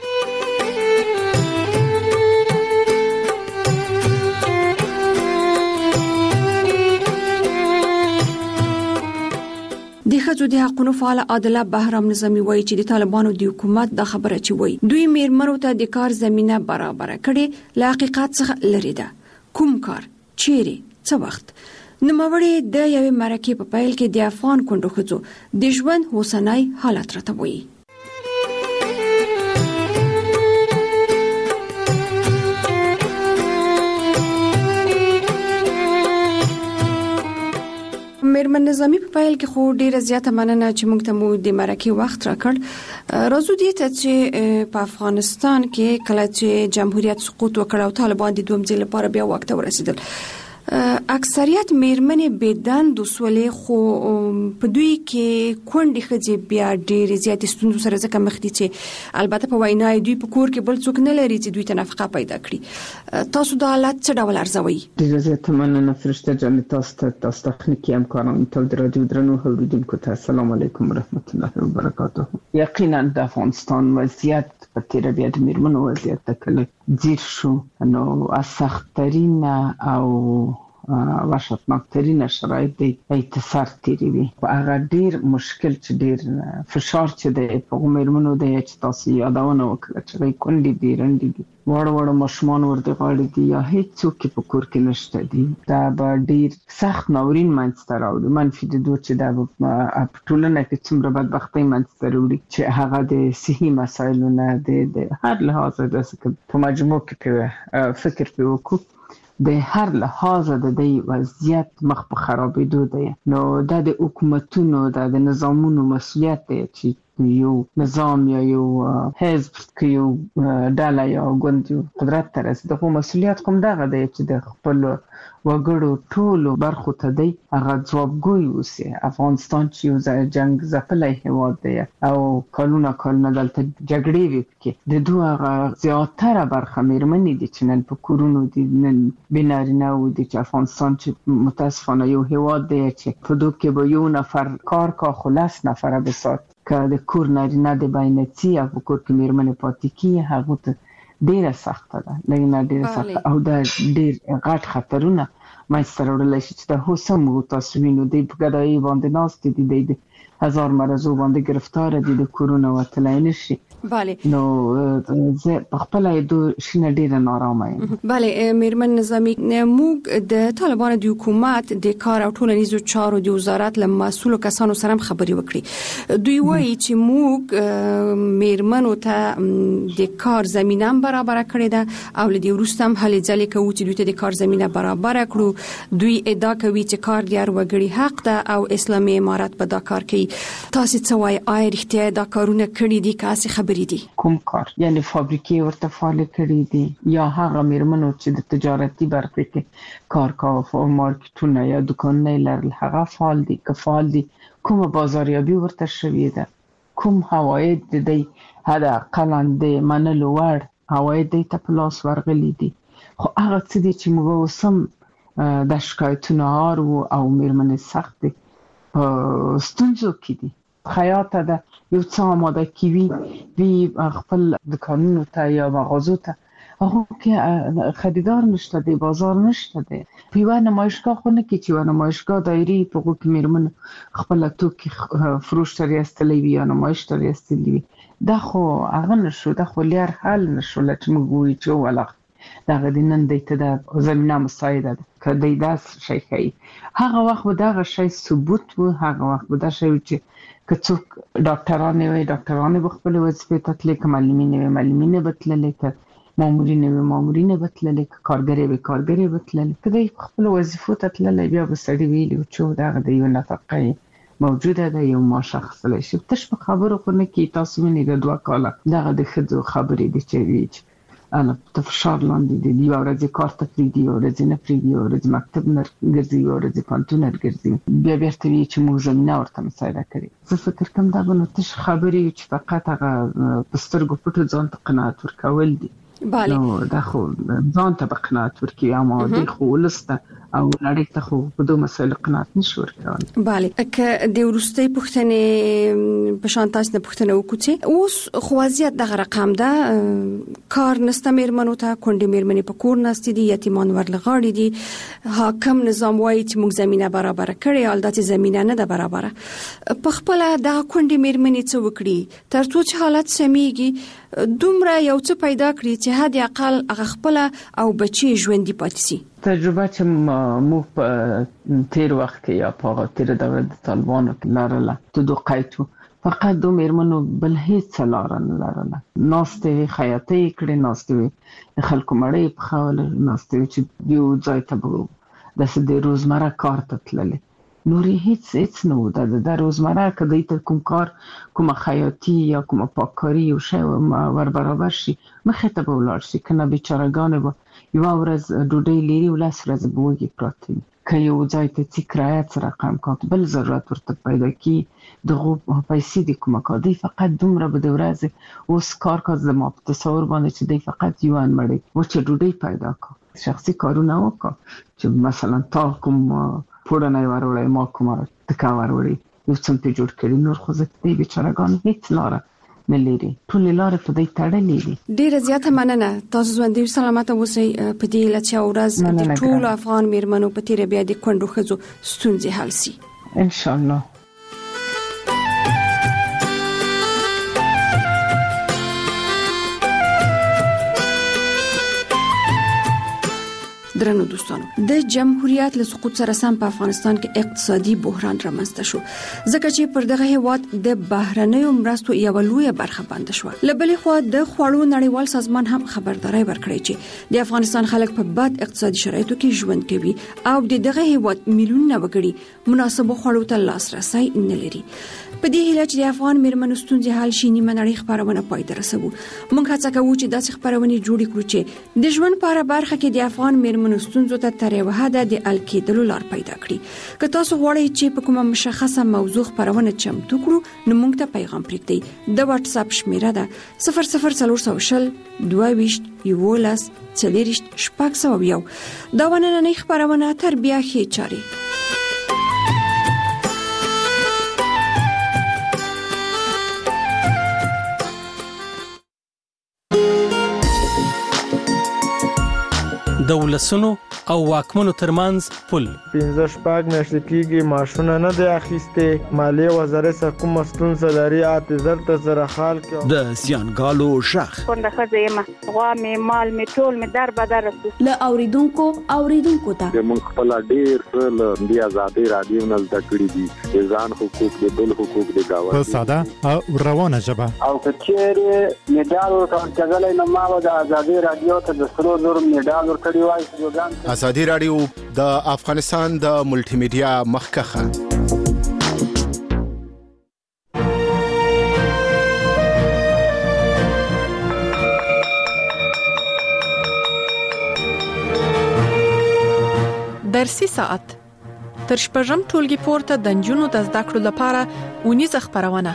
د ښځو د حقوقو فعال عادله بهرام نظامی وایي چې د طالبانو د حکومت د خبره چې وایي دوی میرمنو ته د کار زمينه برابر کړي له حقیقت څخه لري ده. کوم کار، چیرې، څه وخت؟ نوموړی د یوې مرکې په پیل کې د افغان کونډو ښځو د ژوند اوسنی حالت راته وایي. میرمن نظامی په پیل کې خو ډیره زیاته مننه چې موږ ته مو د مرکې وخت راکړ. راځو دې ته چې په افغانستان کې کله چې جمهوریت سقوط وکړ او طالبان د دوم ځل لپاره بیا وخت ورسېدل، اکثریت میرمنې بيدند وسولې، خو په دوی کې کونډې ښځې بیا ډېر زیات ستونزو سره ځکه مخ دي چې البته په وینا دوی په کور کې بل څوک نه لري چې دوی ته نفقه پیدا کړي. تاسو د حالت څه ډول ارزوئ؟ ډېر زیات مننه فرشته جان، تاسو تخنیکی همکارانو ته د رادیو درنو اوریدونکو ته السلام علیکم ورحمت الله وبرکاته. یقینا د افغانستان وضعیت په تیر بیا د میرمنو وضعیت ته کله ځیر شو، نو سخت‌ترین او وحشتناکترین شرایط دی اتصال تیری وي. هغه ډیر مشکل چې ډیر فشار چې دی په میرمنو دی چې تاسو یادونه وکړه چې کونډې دي، رنډې دي، وړ ماشومان ورته غاړي دي یا هیڅ څوک په کور کې نشته دي، دا به ډیر سخت ناورین منځته راوړي. منفي د دوه چې دا په ټولنه کې څومره بدبختۍ منځته راوړي چې هغه د صحي مسایلو نه د هر لحاظ د په مجموع کې فکر په وکړو د هر لحاظ د دې وضعیت مخ په خرابېدو دی. نو دا د حکومتونو د نظامونو مسؤلیت دی چې یو نظام یا یو حزب کې یو ډله یا ګوند قدرت ته رسېږي، دغه مسؤلیت کوم دغه دی چې د خپل وګړو ټولو برخو ته دی هغه ځوابګوی اوسي. افغانستان چې یو جنگ ځپلی هېواد دی او کلونه دلته جګړې وي، پکې د دوی هغه زیاتره برخه میرمنې دي چې نن په کورونو دي، نن بې نارینه‌و دي، چې افغانستان چې متاسفانه یو هېواد دی چې په دوی کې به یو نفر کار کا خو 10 نفره بسات که د کور نارینه د باینڅي او په کور کې میرمنې پاتې کیږي، هغه ته ډیره سخته ده، لږ ډیره سخته او دا ډیر غټ خطرونه منځته راوړلی شي چې دا اوس هم تاسو وینو دی په ګدایي باندې ناست دي، هزار مرزو باندې گرفتار دي د کورونا وتلای نشي. بله نو زه په خپل د شینه ډیره نارامه یم. بله میرمن نظامی، موږ د طالبانو د حکومت د کار او ټولنیزو چارو د وزارت له مسؤلو کسانو سره خبري وکړي. دوی وایي چې موږ میرمنو ته د کار زمينه برابر کړې ده او لدی وروسته هم هلې ځلې کوي چې دوی ته د کار زمينه برابر کړو. دوی ادعا کوي چې کار د هر وګړي حق ده او اسلامي امارات په دا کار کوي. تاسو څه وایي؟ آیا رښتیا دا کارونه کړي دي که څه دي؟ کوم کار؟ یعنی فابریکې ورته فعال کړي دي یا هغه میرمنو چې د تجارتي برخه کې کار کوي او مارکیټونه یا دکانونه لرل هغه فعال دي که فعال دي؟ کومه بازاریابي ورته شوې ده؟ کوم حواید دې هدا قلاند منلو ور حواید دې ته پلاس ورغلي دي؟ خو هغه څه دي چې موږ وسم د شکایتونو او میرمنې سخت دي ستونزو کې دي. خیاط ده یو څه آماده کیوي وی خپل دکانونو ته یا مغازو ته هغه کې خریدار نشته دی، بازار نشته دی. په نمایشگاه خو نه کې چې نمایشگاه دایری په کوم میرمن خپل توکي فروش ترې استلې وی یا نمایش ترې استلې وی دا خو هغه نشو، دا خو لیر حل نشو لکه موږ وی چې ولا دا غدینن دته د زمينه مساعده ده کدی داس شي کوي. هغه وخت به دا شي ثبوت و، هغه وخت به دا شي چې کڅوک ډاکټرانه وي ډاکټرانه بخپل وظیفه ته تل کمالمینه وي مالمینه بتللې ک مامورینه وي مامورینه بتللې ک کارګری وي کارګری بتللې کدی خپل وظیفه ته تللې بیا به سړی ویلی چې دا غدی یو نفقه موجوده ده یو ما شخص لشي تش په خبرو خو نه کی تاسو منی د 2 کاله دا د خدو خبرې دي چې ویچ انا په فشار لاندې دي یو ورځ کار ته پریږدي یو ورځ نه پریږدي یو ورځ مکتب نه ګرځي یو ورځ پانتون نه ګرځي بیا بیرته وی چې موږ زمينه ورته مساعده کړي. زه فکر کوم دا به نو تش خبرې چې فقط هغه پسترګو پټو ځان ته قناعت ورکول دي. بله نو دا خو ځان ته قناعت ورکي اما د خو ولسته او لړۍ ته خو په دوه مسایل قناعت نشو ورکول. بله که د ورستۍ پښتنې په شان تاسو نه پښتنه وکړي اوس خو وضعیت دغه رقم ده کار نسته میرمنو ته کونډې میرمنې په کور ناستې دي یتیمان ورلغاړي دي حاکم نظام وایي چې موږ زمينه برابر کړې حالت زمينه نه ده برابر په خپل د کونډې میرمنې څه وکړي ترڅو چې حالت سميږي دومره یو څه پیدا کړی چې حد اقل هغه خپل او بچي ژوندۍ پاتې شي. تجربه چې مو په تیر وخت کې یا په تیر دوره د طالبانو لرله ته دوه قایتو فقط دو میرمنو بل هیڅ لاره نه لرله. ناستې خیاطۍ کړې ناستې خلکو مړې په خول ناستې چې یو ځای ته د روزمره کار ته تللې نوري هیڅ نو د روزمره کدی ته کوم کار کوم خیاطي یا کوم پاککاری او شی ور برابر شي مخه ته ولاړ شي کنه بیچارهګان به یو ورځ ډوډۍ لري ولاس ورځ بوږي پراته که یو ځای ته چې کرایه سره رقم کاټ بل ضرورت ورته پیدا کی دغه پیسې د کومه کادي فقط دومره به د ورځ اوس کار کوي زما په تصور باندې چې دی فقط یو ان مړی و چې ډوډۍ پیدا کا شخصي کارونه وکړه چې مثلا تا کوم پوره وروړی ما کومه تکا وروړی یو څه په جوړ کړی نور خو زه دې بیچارهګان هیڅ لاره نه لري ټول لاره په دې تړلې دي. ډیره زیاته مننه تاسو ژوندۍ سلامت اوسئ په دې لچا ورځ د ټول افغان میرمنو په تیر بیا د کندو خزو ستونزې حل شي ان شاء الله. درنو دوستانو د جمهوریت له سقوط سره سم په افغانستان کې اقتصادي بحران رامنځته شو ځکه چې پر دغه هیواد د بهرنیو مرستو یو لوی برخه بند شو. لبلې خو د خوړو نړیوال سازمان هم خبرداري ورکړی چې د افغانستان خلک په بد اقتصادي شرایطو کې ژوند کوي او دغه هیواد میلیونونه وګړي مناسب خوړو ته لاسرسي نه لري. په دې هیله چې د افغان میرمنو ستونزې حل شي نیمه نړۍ خبرونه پای ته رسوو. موږ هڅه کوو چې داسې خبرونه جوړ کړو چې د ژوند په اړه برخه کې د افغان میرمنو ستونزو ته تر یو حده د حل کېدلو لار پیدا کړي. که تاسو غواړئ چې په کومه مشخصه موضوع خبرونه چمتو کړو نو موږ ته پیغام پرېږدئ. د واتس اپ شمیره ده 00420 22 11 40 شپږ دا ونننۍ خبرونه تر بیا ښې چاري. د ولسونو او واکمنو ترمنځ پل. 15 میاشتې کېږي ماشونه نه دی اخیستې. مالیې وزارت څخه کومه ستونزه لري اعتذار ته سره حال کړي. د سیانګالو شخ کونډه ښځه یم، غوا مې مال مې ټول مې در بدر رسو. له اوریدونکو ته موږ خپل ډېر څه له دې آزادۍ رادیو نه زده کړي دي، ځان حقوق دي، بل حقوق دي دا په ساده او روانه ژبه. او کچېرې میډال ورکړل نو ما د آزادۍ رادیو ته د 300 میډال ورکړی وای. آزادۍ رادیو د افغانستان د ملټي میډیا مخکخه. درسي ساعت تر شپږم ټولګي پورته د نجونو د زده کړو لپاره ونیزه خبرونه.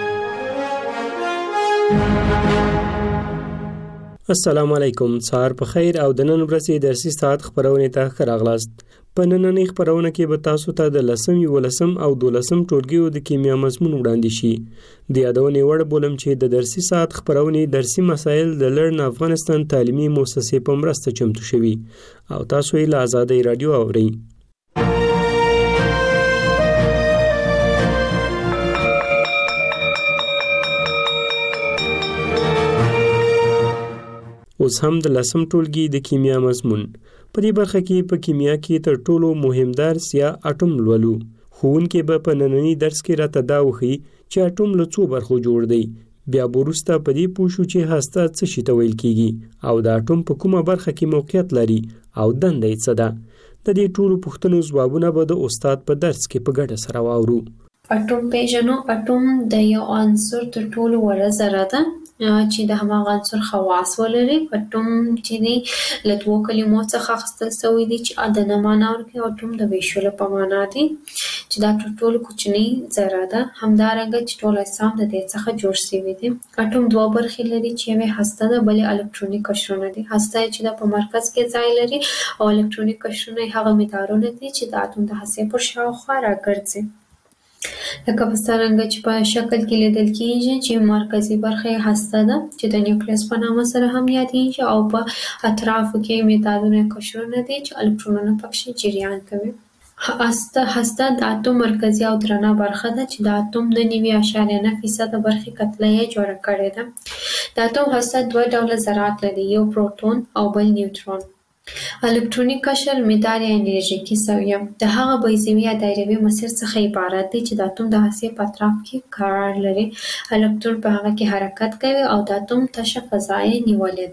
السلام علیکم، سهار په خیر او د نن ورځې درسي ساعت خبرونه ته ښه راغلاست. په نننۍ خبرونه کې به تاسو ته د 10 او 12 ټولګیو د کیمیا مضمون وړاندې شي. د یادونې وړ بولم چې د درسي ساعت خبرونه درسي مسایل د لرن افغانستان تعلیمي مؤسسې په مرسته چمتو شوي او تاسو یې له آزادۍ رادیو اورئ. اوس هم د 10 ټولګي د کیمیا مضمون. په دې برخه کې په کیمیا کې تر ټولو مهم درس یا اټوم لولو. ښوونکی به په نننۍ درس کې راته دا وښيي چې اټوم له څو برخو جوړ دی. بیا وروسته په دې پوه شو چې هسته څه شي ته ویل کیږي او د اټوم په کومه برخه کې موقعیت لري او دنده یې څه ده. د دې ټولو پوښتنو ځوابونه به د استاد په درس کې په ګډه سره واورو. اټوم پیژنو. اټوم د یو عنصر تر ټولو وړه ذره ده چې د هماغه عنصر خواص ولري. اټوم چې دی له دوو کلمو څخه اخیستل شوی دی چې عددونه معنا ورکوي. اټوم د ویشلو په معنا دی چې دا تر ټولو کوچنۍ ذره ده. همدارنګه چې ټول اجسام د دې څخه جوړ شوي دي. اټوم دوه برخې لري چې یوه هسته ده، بلې الکترونیک قشرونه دي. هسته چې د په مرکز کې ځای لري او الکترونیک قشرونه هغه مدارونه دي چې د اتوم د هستې پر شاوخوا راګرځي. لکه په څرنګه چې په شکل کې لیدل کېږي چې مرکزي برخه هسته ده چې د نیوکلیس په نامه سره هم یادېږي او په اطرافو کې مدارونه قشرونه دي چې الکترونونه پکې جریان کوي. هسته د اتوم مرکزي او درنه برخه ده چې د اتوم د 9.9% برخې کتله یې جوړه کړې ده. د اتوم هسته دوه ډوله ذرات لري، یو پروتون او بل نیوترون. الکترونیک قشر مدار یا انرژیکي سویه د هغه بیضوي یا دایروي مسیر څخه عبارت دی چې د اتوم د هستې په اطراف کې قرار لري. الکترون په هغه کې حرکت کوي او د اتوم تشه فضا یې نیولې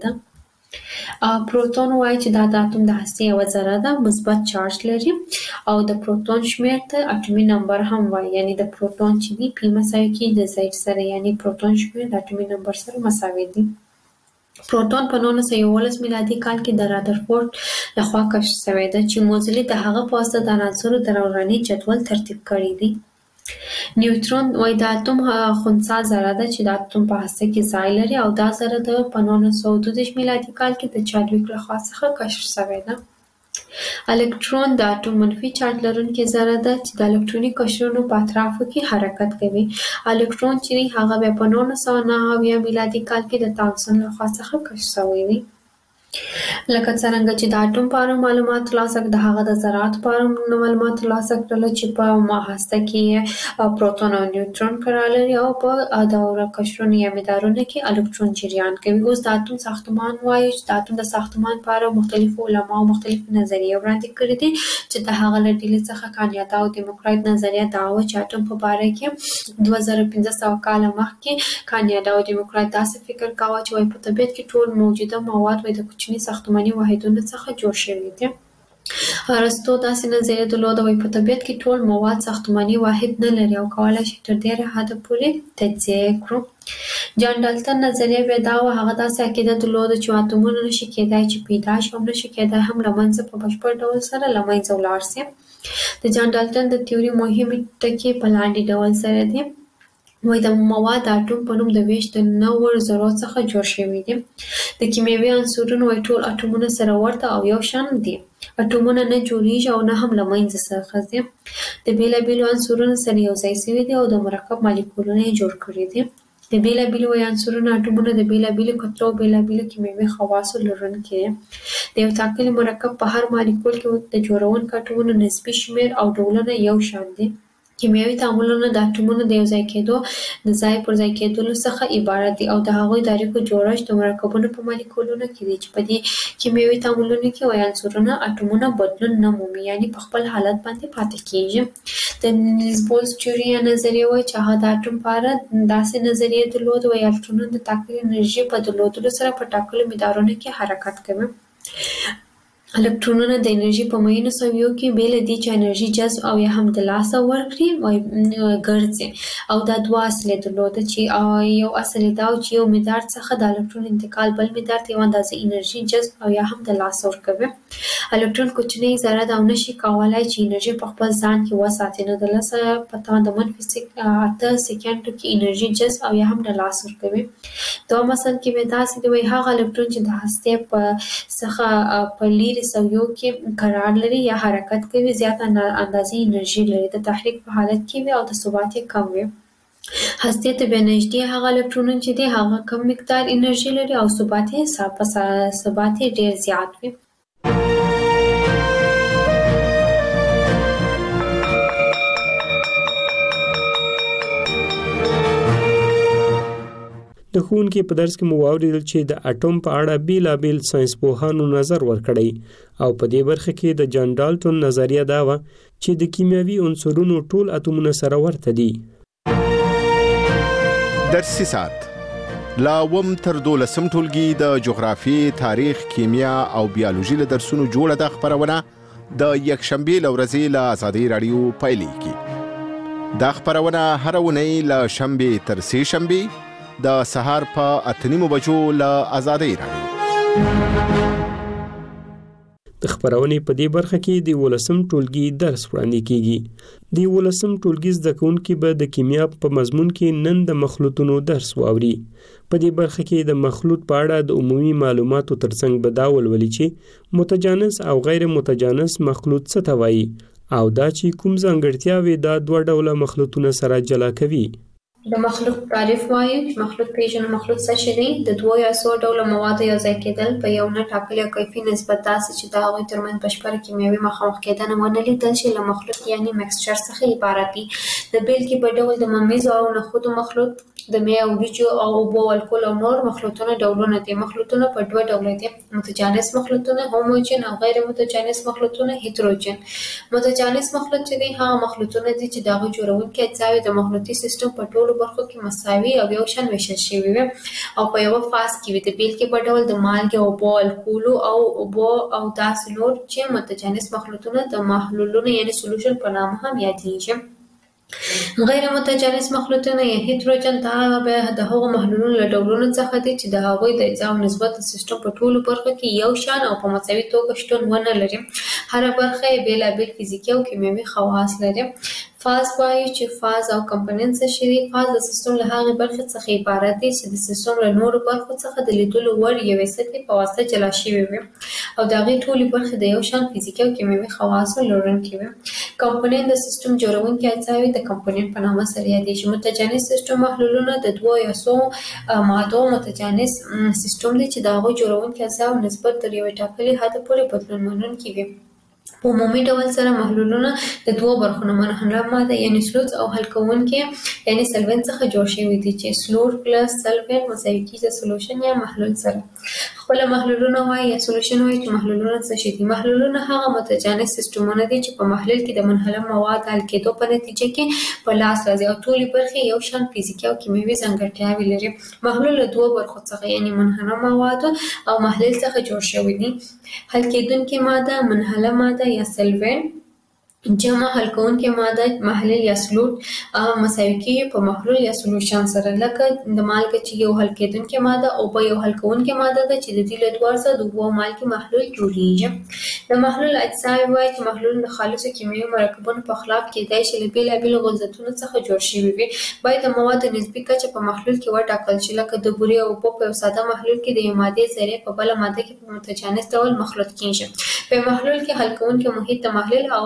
ده. پروتون وایي چې دا د اتوم د هستې یوه ذره ده، مثبت چارج لري او د پروتون شمیر ته اټومي نمبر هم وایي. یعنی د پروتون چې دی پی مساوي کېږي د زید سره، یعنی پروتون شمیر د اټومي نمبر سره مساوي دی. پروتون په 1911 میلادي کال کې د رادرفورد لخوا کشف شوی دی چې موزلي د هغه په واسطه د عناصرو د دوراني جدول ترتیب کړی دی. نیوترون وایي د اتوم خنثی ذره ده چې د اتوم په هسته کې ځای لري او دا ذره د په 1922 میلادي کال کې د چادویک لخوا څخه کشف شوی ده. الکترون د اټوم منفي چارج لرونکې ذره ده چې د الکترونیک قشرونو په اطرافو کې حرکت کوي. الکترون چې هغه بیا په 1909 میلادي کال کې د تامسون لخوا څخه کشف شوی دی. لکه څرنګه چې د اټوم په اړه معلومات ترلاسه کړل، د هغه د ذرات په اړه معلومات ترلاسه کړل چې په هسته کې پروتون او نیوترون قرار لري او په دوره قشرونو یا مدارونو کې الکترون جریان کوي. اوس د اټوم ساختمان وایي چې د اټوم د ساختمان په اړه مختلفو علماو مختلف نظریې وړاندې کړي دي چې د هغه له ډلې څخه کانیاتا او دیموکرایت نظریه دا و چې اټوم په باره کې 2500 کاله مخکې کانیاتا او دیموکرایت داسې فکر کاوه چې وایي په طبیعت کې ټول موجوده مواد وایي د کوچني ساختماني واحدونو څخه جوړ شوي دي. ارسطو داسې نظریه درلوده وایي په طبیعت کې ټول مواد ساختماني واحد نه لري او کولی شي تر ډېره حده پورې تجزیه کړو. جان ډالټن نظریه بیا دا وه، هغه داسې عقیده درلوده چې اتومونه نشي کېدای چې پیدا شي او نشي کېدای هم له منځه په بشپړ ډول سره له منځه ولاړ شي. د جان ډالټن د تیوري مهمې ټکي په لاندې ډول سره دي. وایي د مواد د اټوم په نوم د ویش د 9 ذرو څخه جوړ شوي دي. د کیمیاوي عنصرونو وایي ټول اټومونه سره ورته او یو شان دي. اټومونه نه جوړیږي او نه هم له منځه څخه ځي. د بېلابېلو عنصرونو سره یو ځای شوي دي او د مرکب مالیکولونه یې جوړ کړي دي. د بیلابیلو عنصرونو اټومونه د بیلابیلو کتلو بیلابیلو کیمیاوي خواصو لرونکي دي. د یو ځانګړي مرکب په هر مالیکول کې د جوړونکو اټومونو نسبي شمیر او ډولونه یو شان دي. کیمیاوي تعاملونه د اټومونو د یو ځای کېدو د ځای پر ځای کېدلو څخه عبارت دي او د هغوی د اړیکو جوړښت د مرکبونو په مالیکولونو کې دی چې په دې کیمیاوي تعاملونو کې عنصرونه اټومونه بدلون نه مومي، یعنی په خپل حالت باندې پاتې کېږي. د نیلز بورز تیوري نظریه وایي چې هغه د اټوم په اړه داسې نظریه درلوده وایي الکترونونه د ټاکلې انرژي په درلودلو سره په ټاکلو مدارونو کې حرکت کوي. الکترونونه د انرژي په معینو سویو کې بې له دې چې انرژي جذب او یا هم د لاسه ورکړي ګرځي او دا دوه اصلي درلوده چې یو اصل دا چې یو مدار څخه د الکترون انتقال بل مدار ته یو اندازه انرژي جذب او یا هم د لاسه ورکوي. الکترون کوچنی ذره ده او نشي کولای چې انرژي په خپل ځان کې وساتي، نو د لاسه په توان د منفي 8 سکندو کې انرژي جذب او یا هم د لاسه ورکوي. دوه مثال کې به داسې دی وایي هغه الکترون چې د هستې په څخه په لیرې سویو کې قرار لري یا حرکت کوي زیات اندازې انرژي لري، د تحریک په حالت کې وي او د ثبات یې کم وي. هستې ته بیا نږدې هغه الکترونونه چې دی هغه کم مقدار انرژي لري او ثبات یې ډیر زیات وي. د ښوونکي په درس کې مو واورېدل چې د اټوم په اړه بیلابیل ساينس پوهانو نظر ورکړی او په دې برخه کې د جان ډالټون نظریه دا وه چې د کیمیاوي عنصرونو ټول اتومونه سره ورته دي. درسي ساعت لا وم تر 12 ټولګي د جغرافیې، تاریخ، کیمیا او بیولوژي له درسونو جوړه د خبرونه د یکشنبه لورځې له آزادۍ رادیو پیلېږي. دا خبرونه هر اونۍ له شنبه تر سه شنبه د سهار په 8:30 بجو له آزادۍ رادیو. د خبرونې په دې برخه کې د 12م ټولګي درس وړاندې کیږي. د 12م ټولګي زده کوونکي به د کیمیا په مضمون کې نن د مخلوطونو درس واوري. په دې برخه کې د مخلوط په اړه د عمومي معلوماتو ترڅنګ به دا ولولي چې متجانس او غیر متجانس مخلوط څه ته وایي او دا چې کوم ځانګړتیاوې دا دوه ډوله مخلوطونه سره جلا کوي. د مخلوط تعریف وایي چې مخلوط پیژنو. مخلوط څه شی دی؟ د دوه یا څو ډوله موادو یو ځای کېدل په یو نه ټاکلي او کیفي نسبت داسې چې د هغوی ترمنځ بشپړه کیمیاوي مخامخ کېدنه ونه لیدل شي له مخلوط یعنې مکسچر څخه عبارت دي. د بیلګې په ډول د ممیزو او نخودو مخلوط، د مې او وریجو او اوبو الکول او نور مخلوطونه ډولونه دي. مخلوطونه په دوه ډوله دي: متجانس مخلوطونه هوموجن او غیر متجانس مخلوطونه هیتروجن. متجانس مخلوط چې دی هغه مخلوطونه دي چې د هغوی جوړونکي اجزاوې د مخلوطي سیستم په ټولو برخو کې مساوي او یو شان ویشل شوي وي او په یوه فاز کې وي. د بیلګې په ډول د مالګې، اوبو، الکولو او اوبو او داسې نور چې متجانس مخلوطونه د محلولونو یعنې سولوشن په نامه هم یادېږي. غیر متجانس مخلوطونه یا هیتروجن دا به د هغو محلولونو له ډولونو څخه دي چې د هغوی د اجزاو نسبت د سیستم په ټولو برخو کې یو شان او په مساوي توګه شتون ونه لري. هره برخه یې بېلابېل فزیکي او کیمیاوي خواص لري. فاز وایي چې فاز او کمپوننټ څه شي دي؟ فاز د سیستم له هغې برخې څخه عبارت دی چې د سیستم له نورو برخو څخه د لیدلو وړ یوې سطحې په واسطه جلا شوي وي او د هغې ټولې برخې د یو شان فزیکي او کیمیاوي خواصو لرونکي وي. کمپوننټ د سیستم جوړونکي اجزاوې د کمپوننټ په نامه سره یادېږي. متجانس سیستم محلولونه د دوه یا څو مادو متجانس سیستم دی چې د هغوی جوړونکي اجزاو نسبت تر یوې ټاکلې حده پورې بدلون منونکي وي. په عمومي ډول سره محلولونه د دوه برخو نه منحله ماده یعنې سلوټ او حل کوونکي یعنې سلوین څخه جوړ شوي دي چې سلوټ پلس سلوین مساوي کیږي سولوشن یا محلول سره. خپله محلولونه وایي یا سولوشن وایي چې محلولونه څه شي دي؟ محلولونه هغه متجانس سیستمونه دي چې په محلول کې د منحله مواد حل کېدو په نتیجه کې په لاس راځي او ټولې برخې یو شان فزیکي او کیمیاوي ځانګړتیاوې لري. محلول له دوه برخو څخه یعنې منحله موادو او محلول څخه جوړ شوي دي. حل کېدونکې ماده منحله ماده یا سلوین، جمع حل کوونکې ماده محلول یا سلوټ مساوي کیږي په محلول یا سولوشن سره. لکه د مالګه چې یو حل کېدونکې ماده او په یو حل کوونکې ماده ده چې د دې له دواړو څخه د اوبو او مالګې محلول جوړیږي. د محلول اجزاوې وایي چې محلول د خالصو کیمیاوي مرکبونو په خلاف کېدای شي له بېلابېلو غلظتونو څخه جوړ شوي وي. باید د موادو نسبي کچه په محلول کې وټاکل شي. لکه د بورې او اوبو په یو ساده محلول کې د یوې مادې ذرې په بله ماده کې په متجانس ډول مخلوط کېږي. په محلول کې حل کوونکي محیط د محلول او حل شوي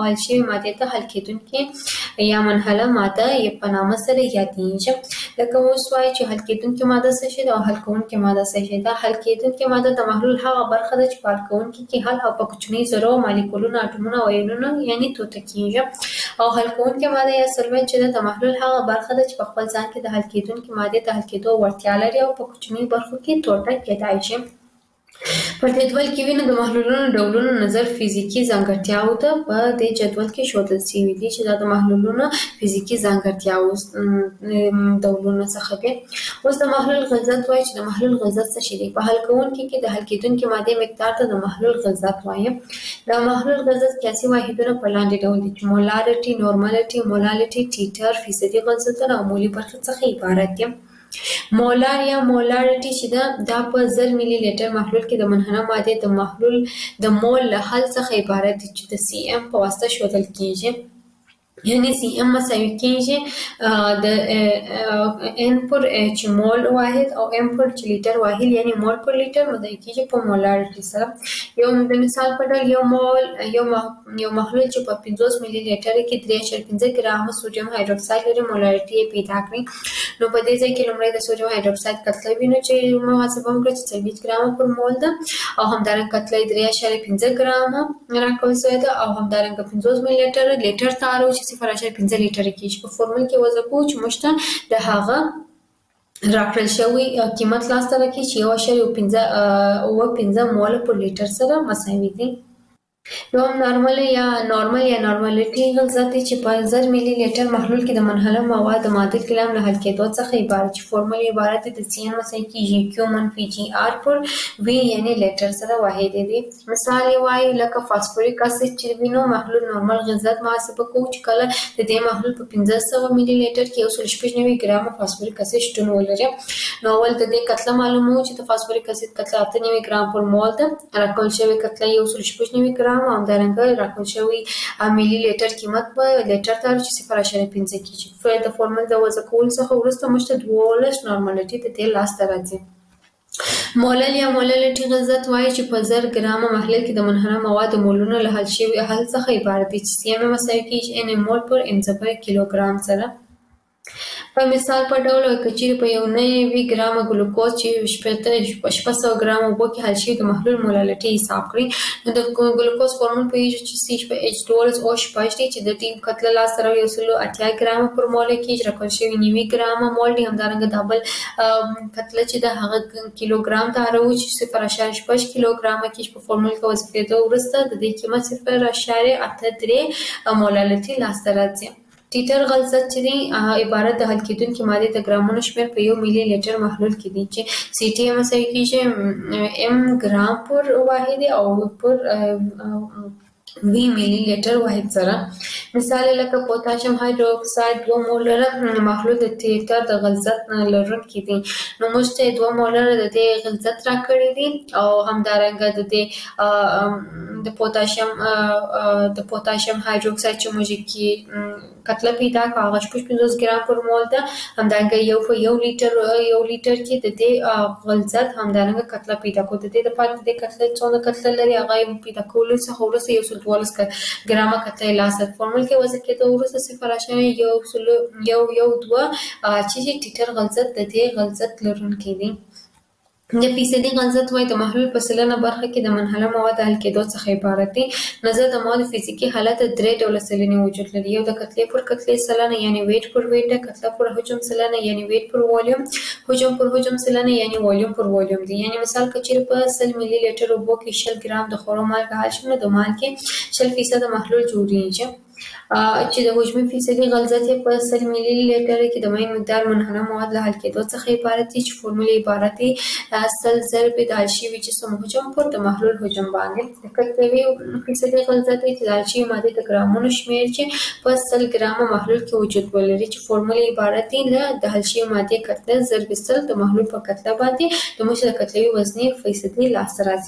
ماده ته حل کېدونکې یا منحله ماده یې په نامه سره یادېږي. لکه اوس وایي چې حل کېدونکې ماده څه شی ده او حل کوونکې ماده څه شی ده. حل کېدونکې ماده د محلول هغه برخه ده چې په حل کوونکې کې حل او په کوچني ذرو مالیکولونه اټومونه او ایونونه یعنی توته کېږي. او حل کوونکې ماده یا سولوینټ چې د محلول هغه برخه ده چې په خپل ځان کې د حل کېدونکې ماده ته حل کېدو وړتیا لري او په کوچني برخو کې ټوټه کېدای شي. په دې جدول کې وینو د محلولونو ډولونو نظر فزیکی ځانګړتیاو ته په دې جدول کې ښودل شوي دي چې دا د محلولونو فزیکی ځانګړتیاو ډولونه څخه دي. اوس د محلول غلظت وایي چې د محلول غلظت څه شی دی. په حل کوونکي کې د حل کېدونکې مادې مقدار ته د محلول غلظت وایي. د محلول غلظت قیاسي واحدونه په لاندې ډول دي چې مولارټي، نورمالټي، مولالټي، ټیټر، فیصدي غلظتونه او مولي برخې څخه عبارت دي. مولار یا مولارټي چې دا په 1000 ملي لیټر محلول کې د منحنه مادې د محلول د مول له حل څخه عبارت دي چې د سی ام په واسطه ښودل کېږي. یعنی سی ام مساوي کېږي د ان پر چې مول واحد او ام پر چې لیټر واحد یعنی مول پر لیټر مساوي کېږي په مولارټي سره. یو د مثال په ډول یو محلول چې په 50 ملي لیټر کې 3.5 ګرام سوډیم هایدروکساید لري مولارټي یې پیدا کړي. نو په دې ځای کې لومړی د سوډیم هایدروکساید کتله وینو چې محاسبه وکړه چې 24 ګرام پر مول ده او همدارنګه کتله 3.5 ګرام راکول شوې ده او همدارنګه 50 ملي لیټر تارو چې 0.5 لیټر کېږي. په فورمول کې وضع کوو چې موږ ته د هغه راکړل شوی قیمت لاسته راکړي چې 1.15 مول پر لیټر سره مساوي دي. دوم نارمل یا نارمالټي غلظت دی چې په 1000 ملي لیټر محلول کې د منحله مواد د معادل کلام له حل کېدو څخه عبارت چې فورمول عبارت دی د سی ان مساوي کېږي کیو منفي جی آر پر وی یعنی لیټر سره واحد دی. مثال یې وایي لکه فاسفوریک اسید چې وینو محلول نورمال غلظت محاسبه کوو چې کله د دې محلول په 1500 ملي لیټر کې 196 ګرام فاسفوریک اسید شتون ولري. نو اول د دې کتله معلومو چې د فاسفوریک اسید کتله 98 ګرام پر مول ده. راکول شوی کتله 196 ګرام او همدارنګه راکول شوی ملي لیټر قیمت په لیټر تر چې 0.5 کېږي. د فورمول د وضع کولو څخه وروسته موږ ته 12 نارمالټي د دې لاسته راځي. مولل یا مولالټي غلظت وایي چې په 1000 ګرام محلول کې د منحنه مواد مولونه له حل شوي حل څخه عبارت دي چې سی ام مساوي کېږي ان مول پر ان ضرب کیلوګرام سره. په مثال په ډول کچیر په یو 9 ګرام ګلوکوز چې 600 ګرام اوبو کې حل شوی د محلول مولالټي حساب کړئ. نو د ګلوکوز فورمول په یوه چې سی په ایچ ډول او شپږ دي چې د ټیم کتله لاس سره یو سلو 80 ګرام پر مول کې راکول شوی 90 ګرام مول دی. همدارنګه دابل کتله چې د هغه کیلوګرام ته راو چې 0.5 کیلوګرام کې په فورمول کې وظیفه ورسته د دې قیمت 0.83 مولالټي لاس راځي. ټیټر غلظت چې دی عبارت د حل کېدونکې مادې د ګرامونو شمېر په 1 ملي لیټر محلول کې دی چې سی ټي مساوي کېږي ام ګرام پر واحد او پر 20 ملي لیټر واحد سره. مثال لکه پوتاشیم هایدروکساید 2 مولر محلول د ټیټر د غلظت لرونکي دي. نو موږ ته 2 مولر د دې غلظت راکړي دي او همدارنګه د دې د پوتاشیم هایدروکساید چې موږ کې کتله پیدا کړه هغه 50 ګرام پر مول ده. همدارنګه یو لیټر کې د دې غلظت همدارنګه کتله پیدا کړو. د دې لپاره د دې کتله څونه کتله لري هغه پیدا کولو څخه وروسته 12 ګرامه کتله لاسه فورمول کې وضع کېدو وروسته 0.1 چې ټیټر غلظت د دې غلظت لرونکی دی. د فیصدي غلظت وایي د محلول په سلنه برخه کې د منحله مواد حل کېدو څخه عبارت دی. نظر د مواد فزیکي حالت 3 ډوله سلنې وجود لري. یو د کتلې پر کتلې سلنه یعنی ویټ پر ویټ ده. کتله پر حجم سلنه یعنی ویټ پر والیوم. حجم پر حجم سلنه یعنی والیوم پر والیوم دی. یعنی مثال کچیر په 100 ملي لیټر اوبو کې 100 ګرام د خورو مالګه حل شي نو د مالګې 100% محلول جوړیږي. چې د حجمي فیصدي غلظت په 100 ملي لیټر کې د مایع مقدار منحنه مواد له حل کېدو څخه عبارت دي چې فورمول عبارت دی 100 ضرب د حل شوي جسم حجم پر د محلول حجم باندې. د کتلوي فیصدي غلظت دی چې د حل شوي مادې د ګرامونو شمېر چې په 100 ګرامه محلول کې وجود ولري چې فورمول عبارت دی د حل شوي مادې کتله ضرب 100 د محلول په کتله باندې د موږ د کتلوي وزنې فیصدي لاسته راځي.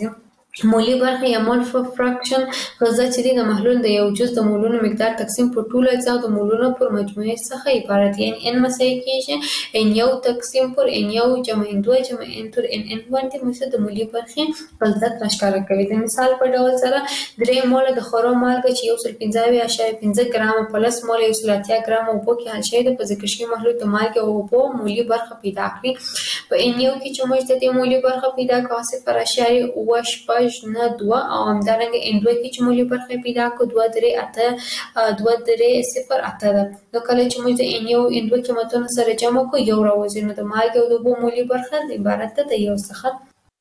مولی برخه یا مول فراکشن غذا چې د محلول د یو جز د مولونو مقدار تقسیم پر ټول اجزا د مولونو پر مجموعه څخه عبارت یعنی n مساوي کیږي n یو تقسیم پر n یو جمع n دوه جمع n تر n n باندې موږ د مولی برخه غلطه تشکر کوي. د مثال په ډول سره 3 مول د خورو مالګه چې 115.5 ګرام پلس مول 180 ګرام اوبو کې حل شوی د ذکر شوی محلول د مالګه او اوبو مولی برخه پیدا کړي. په n یو کې چې موږ د مولی برخه پیدا کوو 0.8 نه 2 او همدارنګه n2 کې چې مولی برخه پیدا کو 2.8 ده. نو کله چې موږ د n یو n2 قیمتونو سره جمع کو یو راوځي نو د مالګې او د اوبو مولی برخه عبارت ده د یو څخه.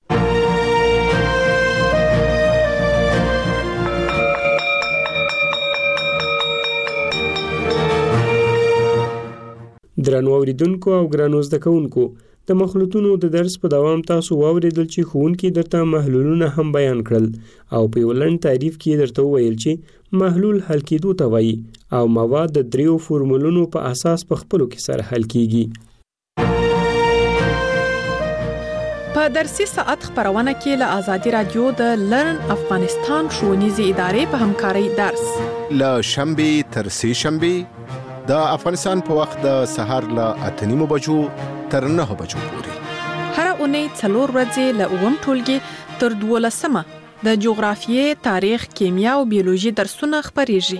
درنو اوریدونکو او ګرانو زده کوونکو د مخلوطونو د درس په دوام تاسو واوریدل چې ښوونکي درته محلولونه هم بیان کړل او په یو لنډ تعریف کې درته وویل چې محلول حل کېدو ته وایي او مواد د 3 فورمولونو په اساس په خپلو کې سره حل کیږي. په درسي ساعت خبرونه کې له آزادي رادیو د لرن افغانستان ښوونیزې ادارې په همکارۍ درس له شنبې تر سه شنبې د افغانستان په وخت د سهار له 8:30 بجو تر 9 بجو پورې هر اونۍ 4 ورځې له 9 ټولګي تر 12 د جغرافیې، تاریخ، کیمیا او بیولوژي درسونه خبريږي.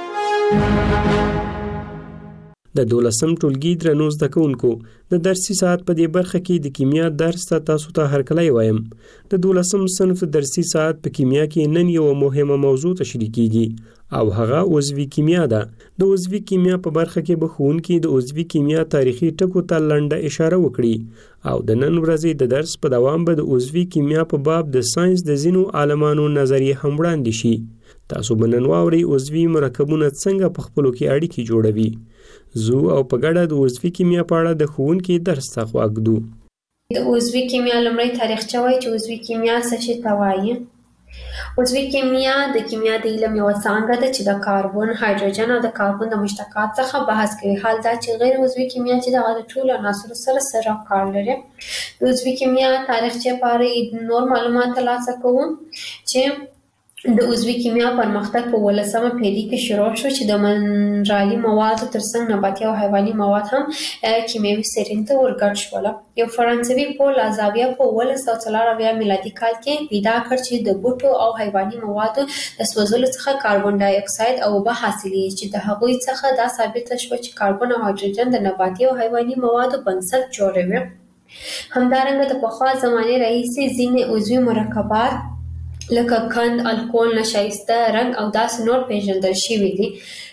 د 12م ټولګي درنو زده کوونکو د درسي ساعت په دې برخه کې د کیمیا درس تاسو ته هرکلی وایم. د 12م صنف درسي ساعت په کیمیا کې نن یو مهمه موضوع تشریح کیږي او هغه عضوي کیمیا ده. د عضوي کیمیا په برخه کې به ښوونکي د عضوي کیمیا تاریخي ټکو ته لنډه اشاره وکړي او د نن ورځې د درس په دوام به د عضوي کیمیا په باب د ساينس د ځینو عالمانو نظریې هم وړاندې شي. تاسو به نن واورئ عضوي مرکبونه څنګه په خپلو کې اړیکې جوړوي. زو او په ګډه د عضوي کیمیا په اړه د ښوونکي درس ته غوږ دو. د عضوي کیمیا لومړی تاریخچه وایي چې عضوي کیمیا څه شي ته وایي. عضوي کیمیا د کیمیا د علم یوه څانګه ده چې د کاربن، هایدروجن او د کاربن د مشتقات څخه بحث کوي. حال دا چې غیر عضوي کیمیا چې دغه د ټولو عناصرو سره کار لري. د عضوي کیمیا تاریخچه په اړه نور معلومات ترلاسه کوو چې د عضوي کیمیا پرمختګ په 18مه پیړۍ کې شروع شو چې د منرالي موادو ترڅنګ نباتي او حیواني مواد هم کیمیاوي سرین ته ورګډ شول. یو فرانسوي پول لازاویه په 1904 میلادي کال کې پیدا کړ چې د بوټو او حیواني موادو د سوځولو څخه کاربن ډای اکساید او اوبه حاصلېږي چې د هغوی څخه دا ثابته شوه چې کاربن او هایدروجن د نباتي او حیواني موادو بنسټ جوړوي. همدارنګه د پخوا زمانې راهیسې ځینې عضوي مرکبات لکه قند، الکول، نشایسته، رنګ او داسې نور پیژندل شوي دي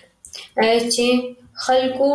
چې خلکو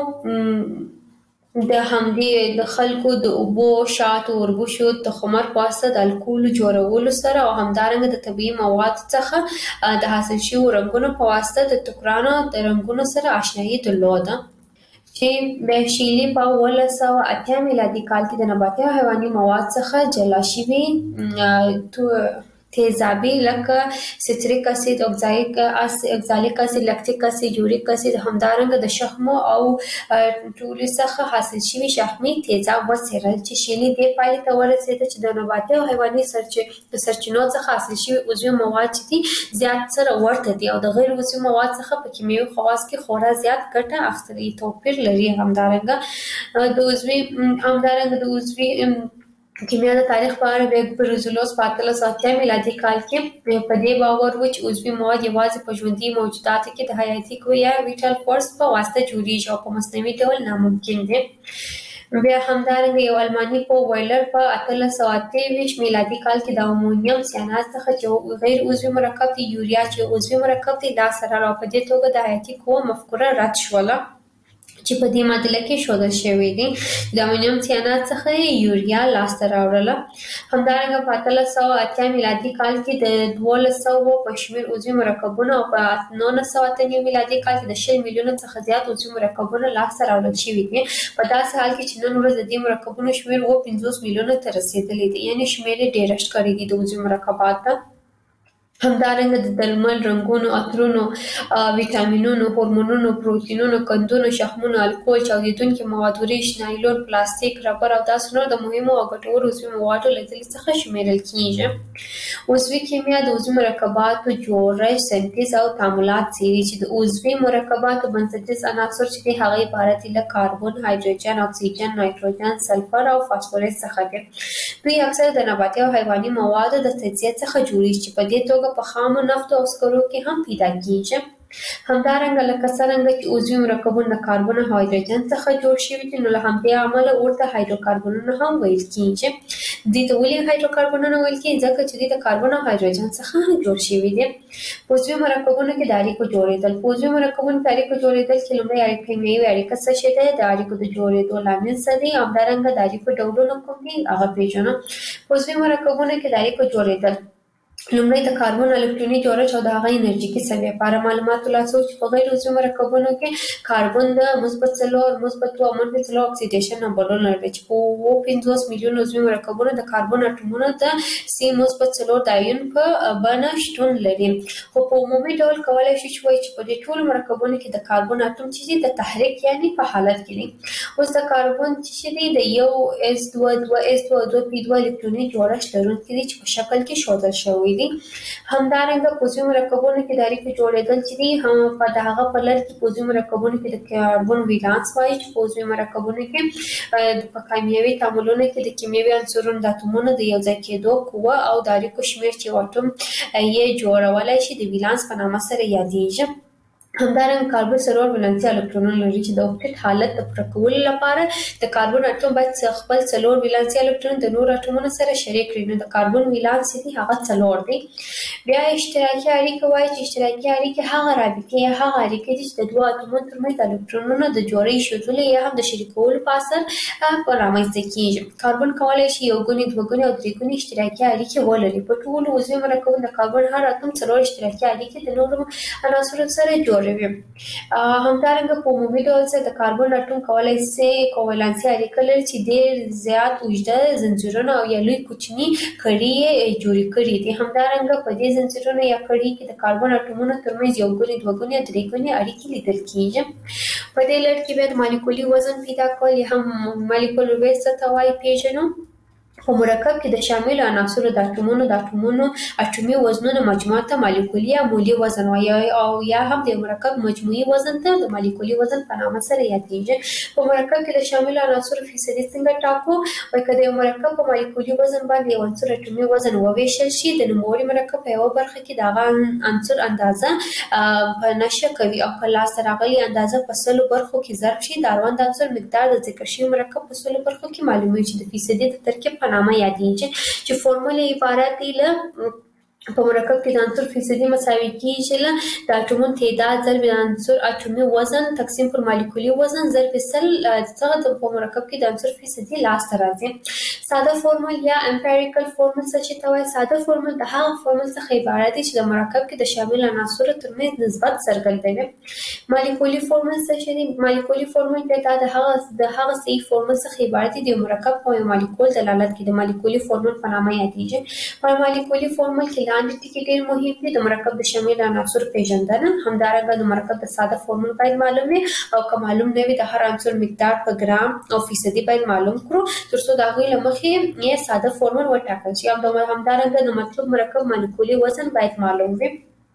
د اوبو، شاتو، وربشو، تخمر په واسطه د الکول جوړولو سره او همدارنګه د طبیعي موادو څخه د حاصل شویو رنګونو په واسطه د ټوکرانو د رنګونو سره آشنایي درلوده چې د شیلي په 1908 میلادي کال کې د نباتي او حیواني مواد څخه جلا شوي تیزابي لکه سیتریک اسید، اکزالیک اسید، لکتیک اسید، یوریک اسید، همدارنګه د شحمو او ټولو څخه حاصل شوي شحمي تیزاب وڅېړل چې شیلي دې پایلې ته ورسېده چې د نباتي او حیواني سرچینو څخه حاصل شوي عضوي مواد چې دي زیات سره ورته دي او د غیر عضوي مواد څخه په کیمیاوي خواص کې خورا زیات ګټه اخیستل توپیر لري. همدارنګه د عضوي کیمیا د تاریخ په اړه د برزولوس په 1808 میلادي کال کې په دې باور و چې عضوي مواد یوازې په ژوندي موجوداتو کې د حیاتي قوې یا ویټال فورس په واسطه جوړیږي او په مصنوعي ډول ناممکن دي. بیا همدارنګه یو الماني په وایلر په 1828 میلادي کال کې د امونیم سیانات څخه چې غیر عضوي مرکب دی یوریا چې عضوي مرکب دی لاس سره را په دې توګه د حیاتي قوې مفکوره رد شوله چې په دې معادله کې ښودل شوی دی. د امونیم سیانات څخه یوریا لاسته راوړله. همدارنګه په 1880 میلادي کال کې د 1200 په شمېر عضوي مرکبونه او په 1908 میلادي کال کې د 10 میلیونه څخه زیات عضوي مرکبونه لاسته راوړل شوي دي. په داسې حال کې چې نن ورځ د دې مرکبونو شمېر 50 میلیونه ته رسېدلی دی، یعنې شمېر یې ډېر ښکارېږي د عضوي مرکباتو. همدارنګه د درمل، رنګونو، عطرونو، ویټامینونو، هورمونونو، پروتینونو، قندونو، شحمونو، الکول، چاودیدونکي مواد، وریښ، نایلون، پلاستیک، ربر او داسې نور د مهمو او ګټورو عضوي موادو له ډلې څخه شمیرل کیږي. عضوي کیمیا د عضوي مرکباتو جوړښت، سنتیز او تعاملات څیړي چې د عضوي مرکباتو بنسټیز عناصر چې دي هغه عبارت دي له کاربن، هایدروجن، اکسیجن، نایتروجن، سلفر او فاسفورس څخه دي. دوی اکثر د نباتي او حیواني موادو د تجزیه څخه جوړیږي چې په دې توګه په خامو نفتو او سکرو کې هم پیدا کیږي. همدارنګه لکه څرنګه چې عضوي مرکبونه د کاربن او هایدروجن څخه جوړ شوي دي نو له همدې امله ورته هایدروکاربنونه هم ویل کیږي. دوی ته ولې هایدروکاربنونه ویل کیږي؟ ځکه چې دوی د کاربن او هایدروجن څخه جوړ شوي دي. په عضوي مرکبونو کې د اړیکو جوړېدل. په عضوي مرکبونو کې اړیکو جوړېدل کې لومړی کیمیاوي اړیکه څه شی ده، د اړیکو د جوړېدو لامل څه دی، همدارنګه د اړیکو ډولونه کوم دي هغه پیژنو. په عضوي مرکبونو کې د اړیکو جوړېدل لومړی د کاربن الکتروني جوړښت او د هغه انرژیکي سویې لپاره معلوماتو لاسو چې په غیر عضوي مرکبونو کې کاربن د -4 -2 او -4 اکسیډیشن نمبرونه لري چې په 50 میلیون عضوي مرکبونو د کاربن اټومونو د C-4 د آیون په بڼه شتون لري. خو په عمومي ډول کولای شو چې وایي چې په دې ټولو مرکبونو کې د کاربن اټوم چې د تحریک یعنی په حالت کې دي. اوس د کاربن چې دی د یو S2 الکتروني جوړښت لرونکي دي چې په شکل کې ښودل شوی دي. همدارنګه په عضوي مرکبونو کې د اړیکو جوړېدل چې دي هم په دغه په لړ کې په عضوي مرکبونو کې د کاربن ولانس وایي چې په عضوي مرکبونو کې په کیمیاوي تعاملونو کې د کیمیاوي عنصرونو د اتومونو د یو ځای کېدو قوه او د اړیکو شمیر چې اټوم یې جوړولای شي د ولانس په نامه سره یادېږي. همدارنګه کاربن څلور ولانسي الکترونونه لري چې د اوکټیت حالت د پوره کولو لپاره د کاربن اټوم باید خپل څلور ولانسي الکترون د نور اټومونو سره شریک کړي. نو د کاربن ولانس دی هغه څلور دی. بیا اشتراکي اړیکه وایي چې اشتراکي اړیکې هغه رابطې یا هغه اړیکې دي چې د دوه اتومونو ترمنځ د الکترونونو د جوړې ایښودلو یا هم د شریکولو په اثر رامنځته کیږي. کاربن کولی شي یو ګونې، دوه ګونې او درې ګونې اشتراکي اړیکې ولري. په ټولو عضوي مرکبونو د کاربن هر اتوم څلور اشتراکي اړیکې د نورو عناصرو سره جوړوي. همدارنګه په عمومي ډول سره د کاربن اټوم کولای شي کوولانسي اړیکه لري چې ډېر زیات اوږده زنجیرونه او یا لوی کوچني کړي یې جوړې کړي دي. همدارنګه په دې زنجیرونو یا کړي کې د کاربن اټومونو ترمنځ یو ګونې، دوه ګونې او درې ګونې اړیکې لیدل کیږي. په دې لړ کې بیا د مالیکولي وزن پیدا کول یا هم مالیکولر ویټ څه ته وایي پیژنو. په مرکب کې د شاملو عناصرو د اټومونو اټومي وزنونو مجموعه ته مالیکولي یا مولي وزن وایي او یا هم د مرکب مجموعي وزن ته د مالیکولي وزن په نامه سره یادېږي. په مرکب کې د شاملو عناصرو فیصدي څنګه ټاکو؟ وایي که د یو مرکب په مالیکولي وزن باندې یو عنصر اټومي وزن وویشل شي د نوموړي مرکب په یوه برخه کې د هغه عنصر اندازه په نښه کوي او که لاسته راغلې اندازه په 100 برخو کې ضرب شي د اړوند عنصر مقدار د ذکر شوي مرکب په 100 برخو کې معلومیږي چې د فیصدي د ترکیب په نامه یادېږي چې فورمول عبارت دی له په مرکب کې د عنصر فیصدي مساوي کیږي له د اټومونو تعداد ضرب د عنصر اټومي وزن تقسیم پر مالیکولي وزن ضرب 100 څخه په مرکب کې د عنصر فیصدي لاسته راځي. ساده فورمول یا امپیریکل فورمول څه ته وایي؟ ساده فورمول د هغه فورمول څخه عبارت دی چې د مرکب کې د شامل عناصرو ترمنځ نسبت څرګندوي. مالیکولي فورمول څه دی؟ مالیکولي فورمول بیا د هغه صحیح فورمول څخه عبارت دی د مرکب په مالیکول دلالت کوي. د مالیکولي فورمول په نامه یادېږي. په مالیکولي فورمول کې لاندې ټکي ډېر مهم دي. د مرکب د شامل عناصرو پیژندنه، همدارنګه د مرکب د ساده فورمول باید معلوم وي او که معلوم نه وي د هر عنصر مقدار په ګرام او فیصدي باید معلوم کړو ترڅو د هغوی له مخې یې ساده فورمول وټاکل شي. همدارنګه د مطلوب مرکب مالیکولي وزن باید معلوم وي.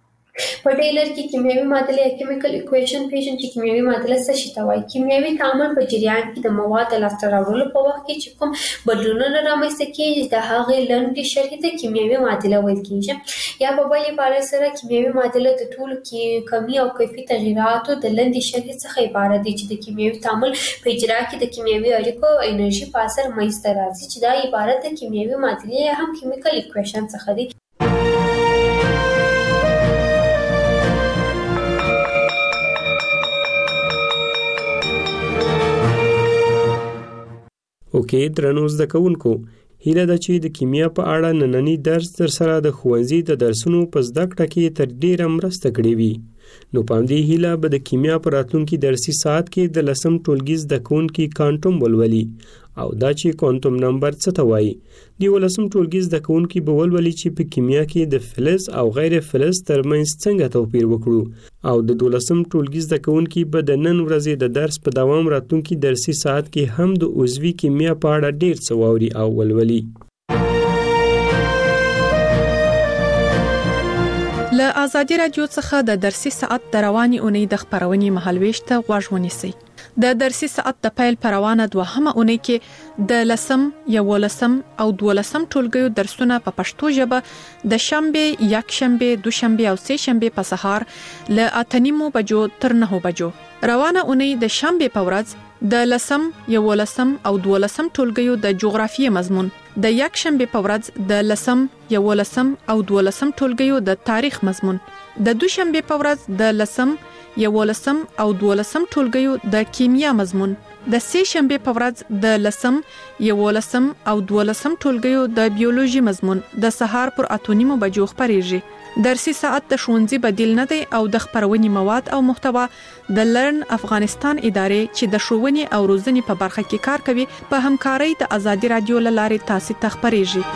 په دې لړ کې کیمیاوي معادله یا کیمیکل ایکویشن پیژنو چې کیمیاوي معادله څه شي ته وایي. کیمیاوي تعامل په جریان کې د مواد د لاسته راوړلو په وخت کې چې کوم بدلونونه رامنځته کېږي د هغې لنډې شرحې ته کیمیاوي معادله ویل کېږي. یا په بل عبارت سره کیمیاوي معادله د ټولو کمي او کیفي تغییراتو د لنډې شرحې څخه عبارت دی چې د کیمیاوي تعامل په اجرا کې د کیمیاوي اړیکو انرژي په اثر منځته راځي چې دا عبارت د کیمیاوي معادلې یا هم کیمیکل ایکویشن څخه دی. اوکې درنو زده کوونکو، هیله ده چې د کیمیا په اړه نننی درس در سره د ښوونځي د درسونو په زده کړه کې تر ډیره مرسته کړې وي. نو په دې هیله به د کیمیا په راتلونکي درسي ساعت کې د 10 ټولګي زده کوونکي کوانټم ولولي او دا چې کوانټم نمبر څه ته وایي. دی 10 ټولګي زده کوونکي به ولولي چې په کیمیا کې د فلز او غیر فلز ترمنځ څنګه توپیر وکړو او د 12 ټولګي زده کوونکي به د نن ورځې د درس په دوام راتلونکي درسي ساعت کې هم د عضوي کیمیا په اړه ډیر څه واوري او ولولي. له آزادي رادیو څخه د درسي ساعت د رواني اونۍ د خبرونې مهالويش ته غوږ ونیسئ. د درسي ساعت د پیل پر روانه دوهمه اونۍ کې د 10 11 او 12 ټولګیو درسونه په پښتو ژبه د شنبه، یکشنبه، دوشنبه او سه شنبه په سهار له 8:30 بجو تر 9 بجو. روانه اونۍ د شنبه په ورځ د 10 11 او 12 ټولګیو د جغرافیې مضمون، د یکشنبه په ورځ د 10 11 او 12 ټولګیو د تاریخ مضمون، د دوشنبه په ورځ د 10 11 او 12 ټولګیو د کیمیا مضمون، د سه شنبه په ورځ د 10 11 او 12 ټولګیو د بیولوژي مضمون د سهار پر 8:30 بجو خبريږي. درسي ساعت د ښوونځي بدیل نه دی او د خبرونې مواد او محتوا د لرن افغانستان ادارې چې د ښوونې او روزنې په برخه کې کار کوي په همکارۍ د آزادي رادیو لارې تاسو ته خبريږي.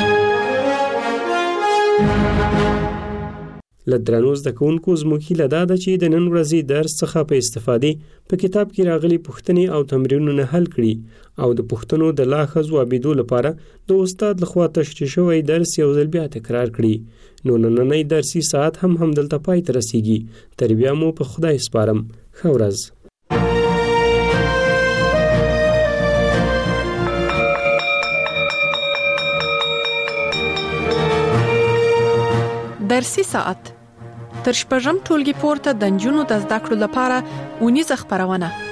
لدرانو زده کوونکو زموږ هیله ده چې د نن ورځې درس څخه په استفادې په کتاب کې راغلي پوښتنې او تمرینونه حل کړي او د پوښتنو د لا ښه ځوابېدو لپاره د استاد لخوا تشریح شوی درس یو ځل بیا تکرار کړي. نو نننی درسي ساعت هم دلته پای ته رسیږي. تر بیا مو په خدای سپارم. ښه ورځ. درسي ساعت تر شپږم ټولګي پورته د نجونو د زده کړو لپاره اونیزه خبرونه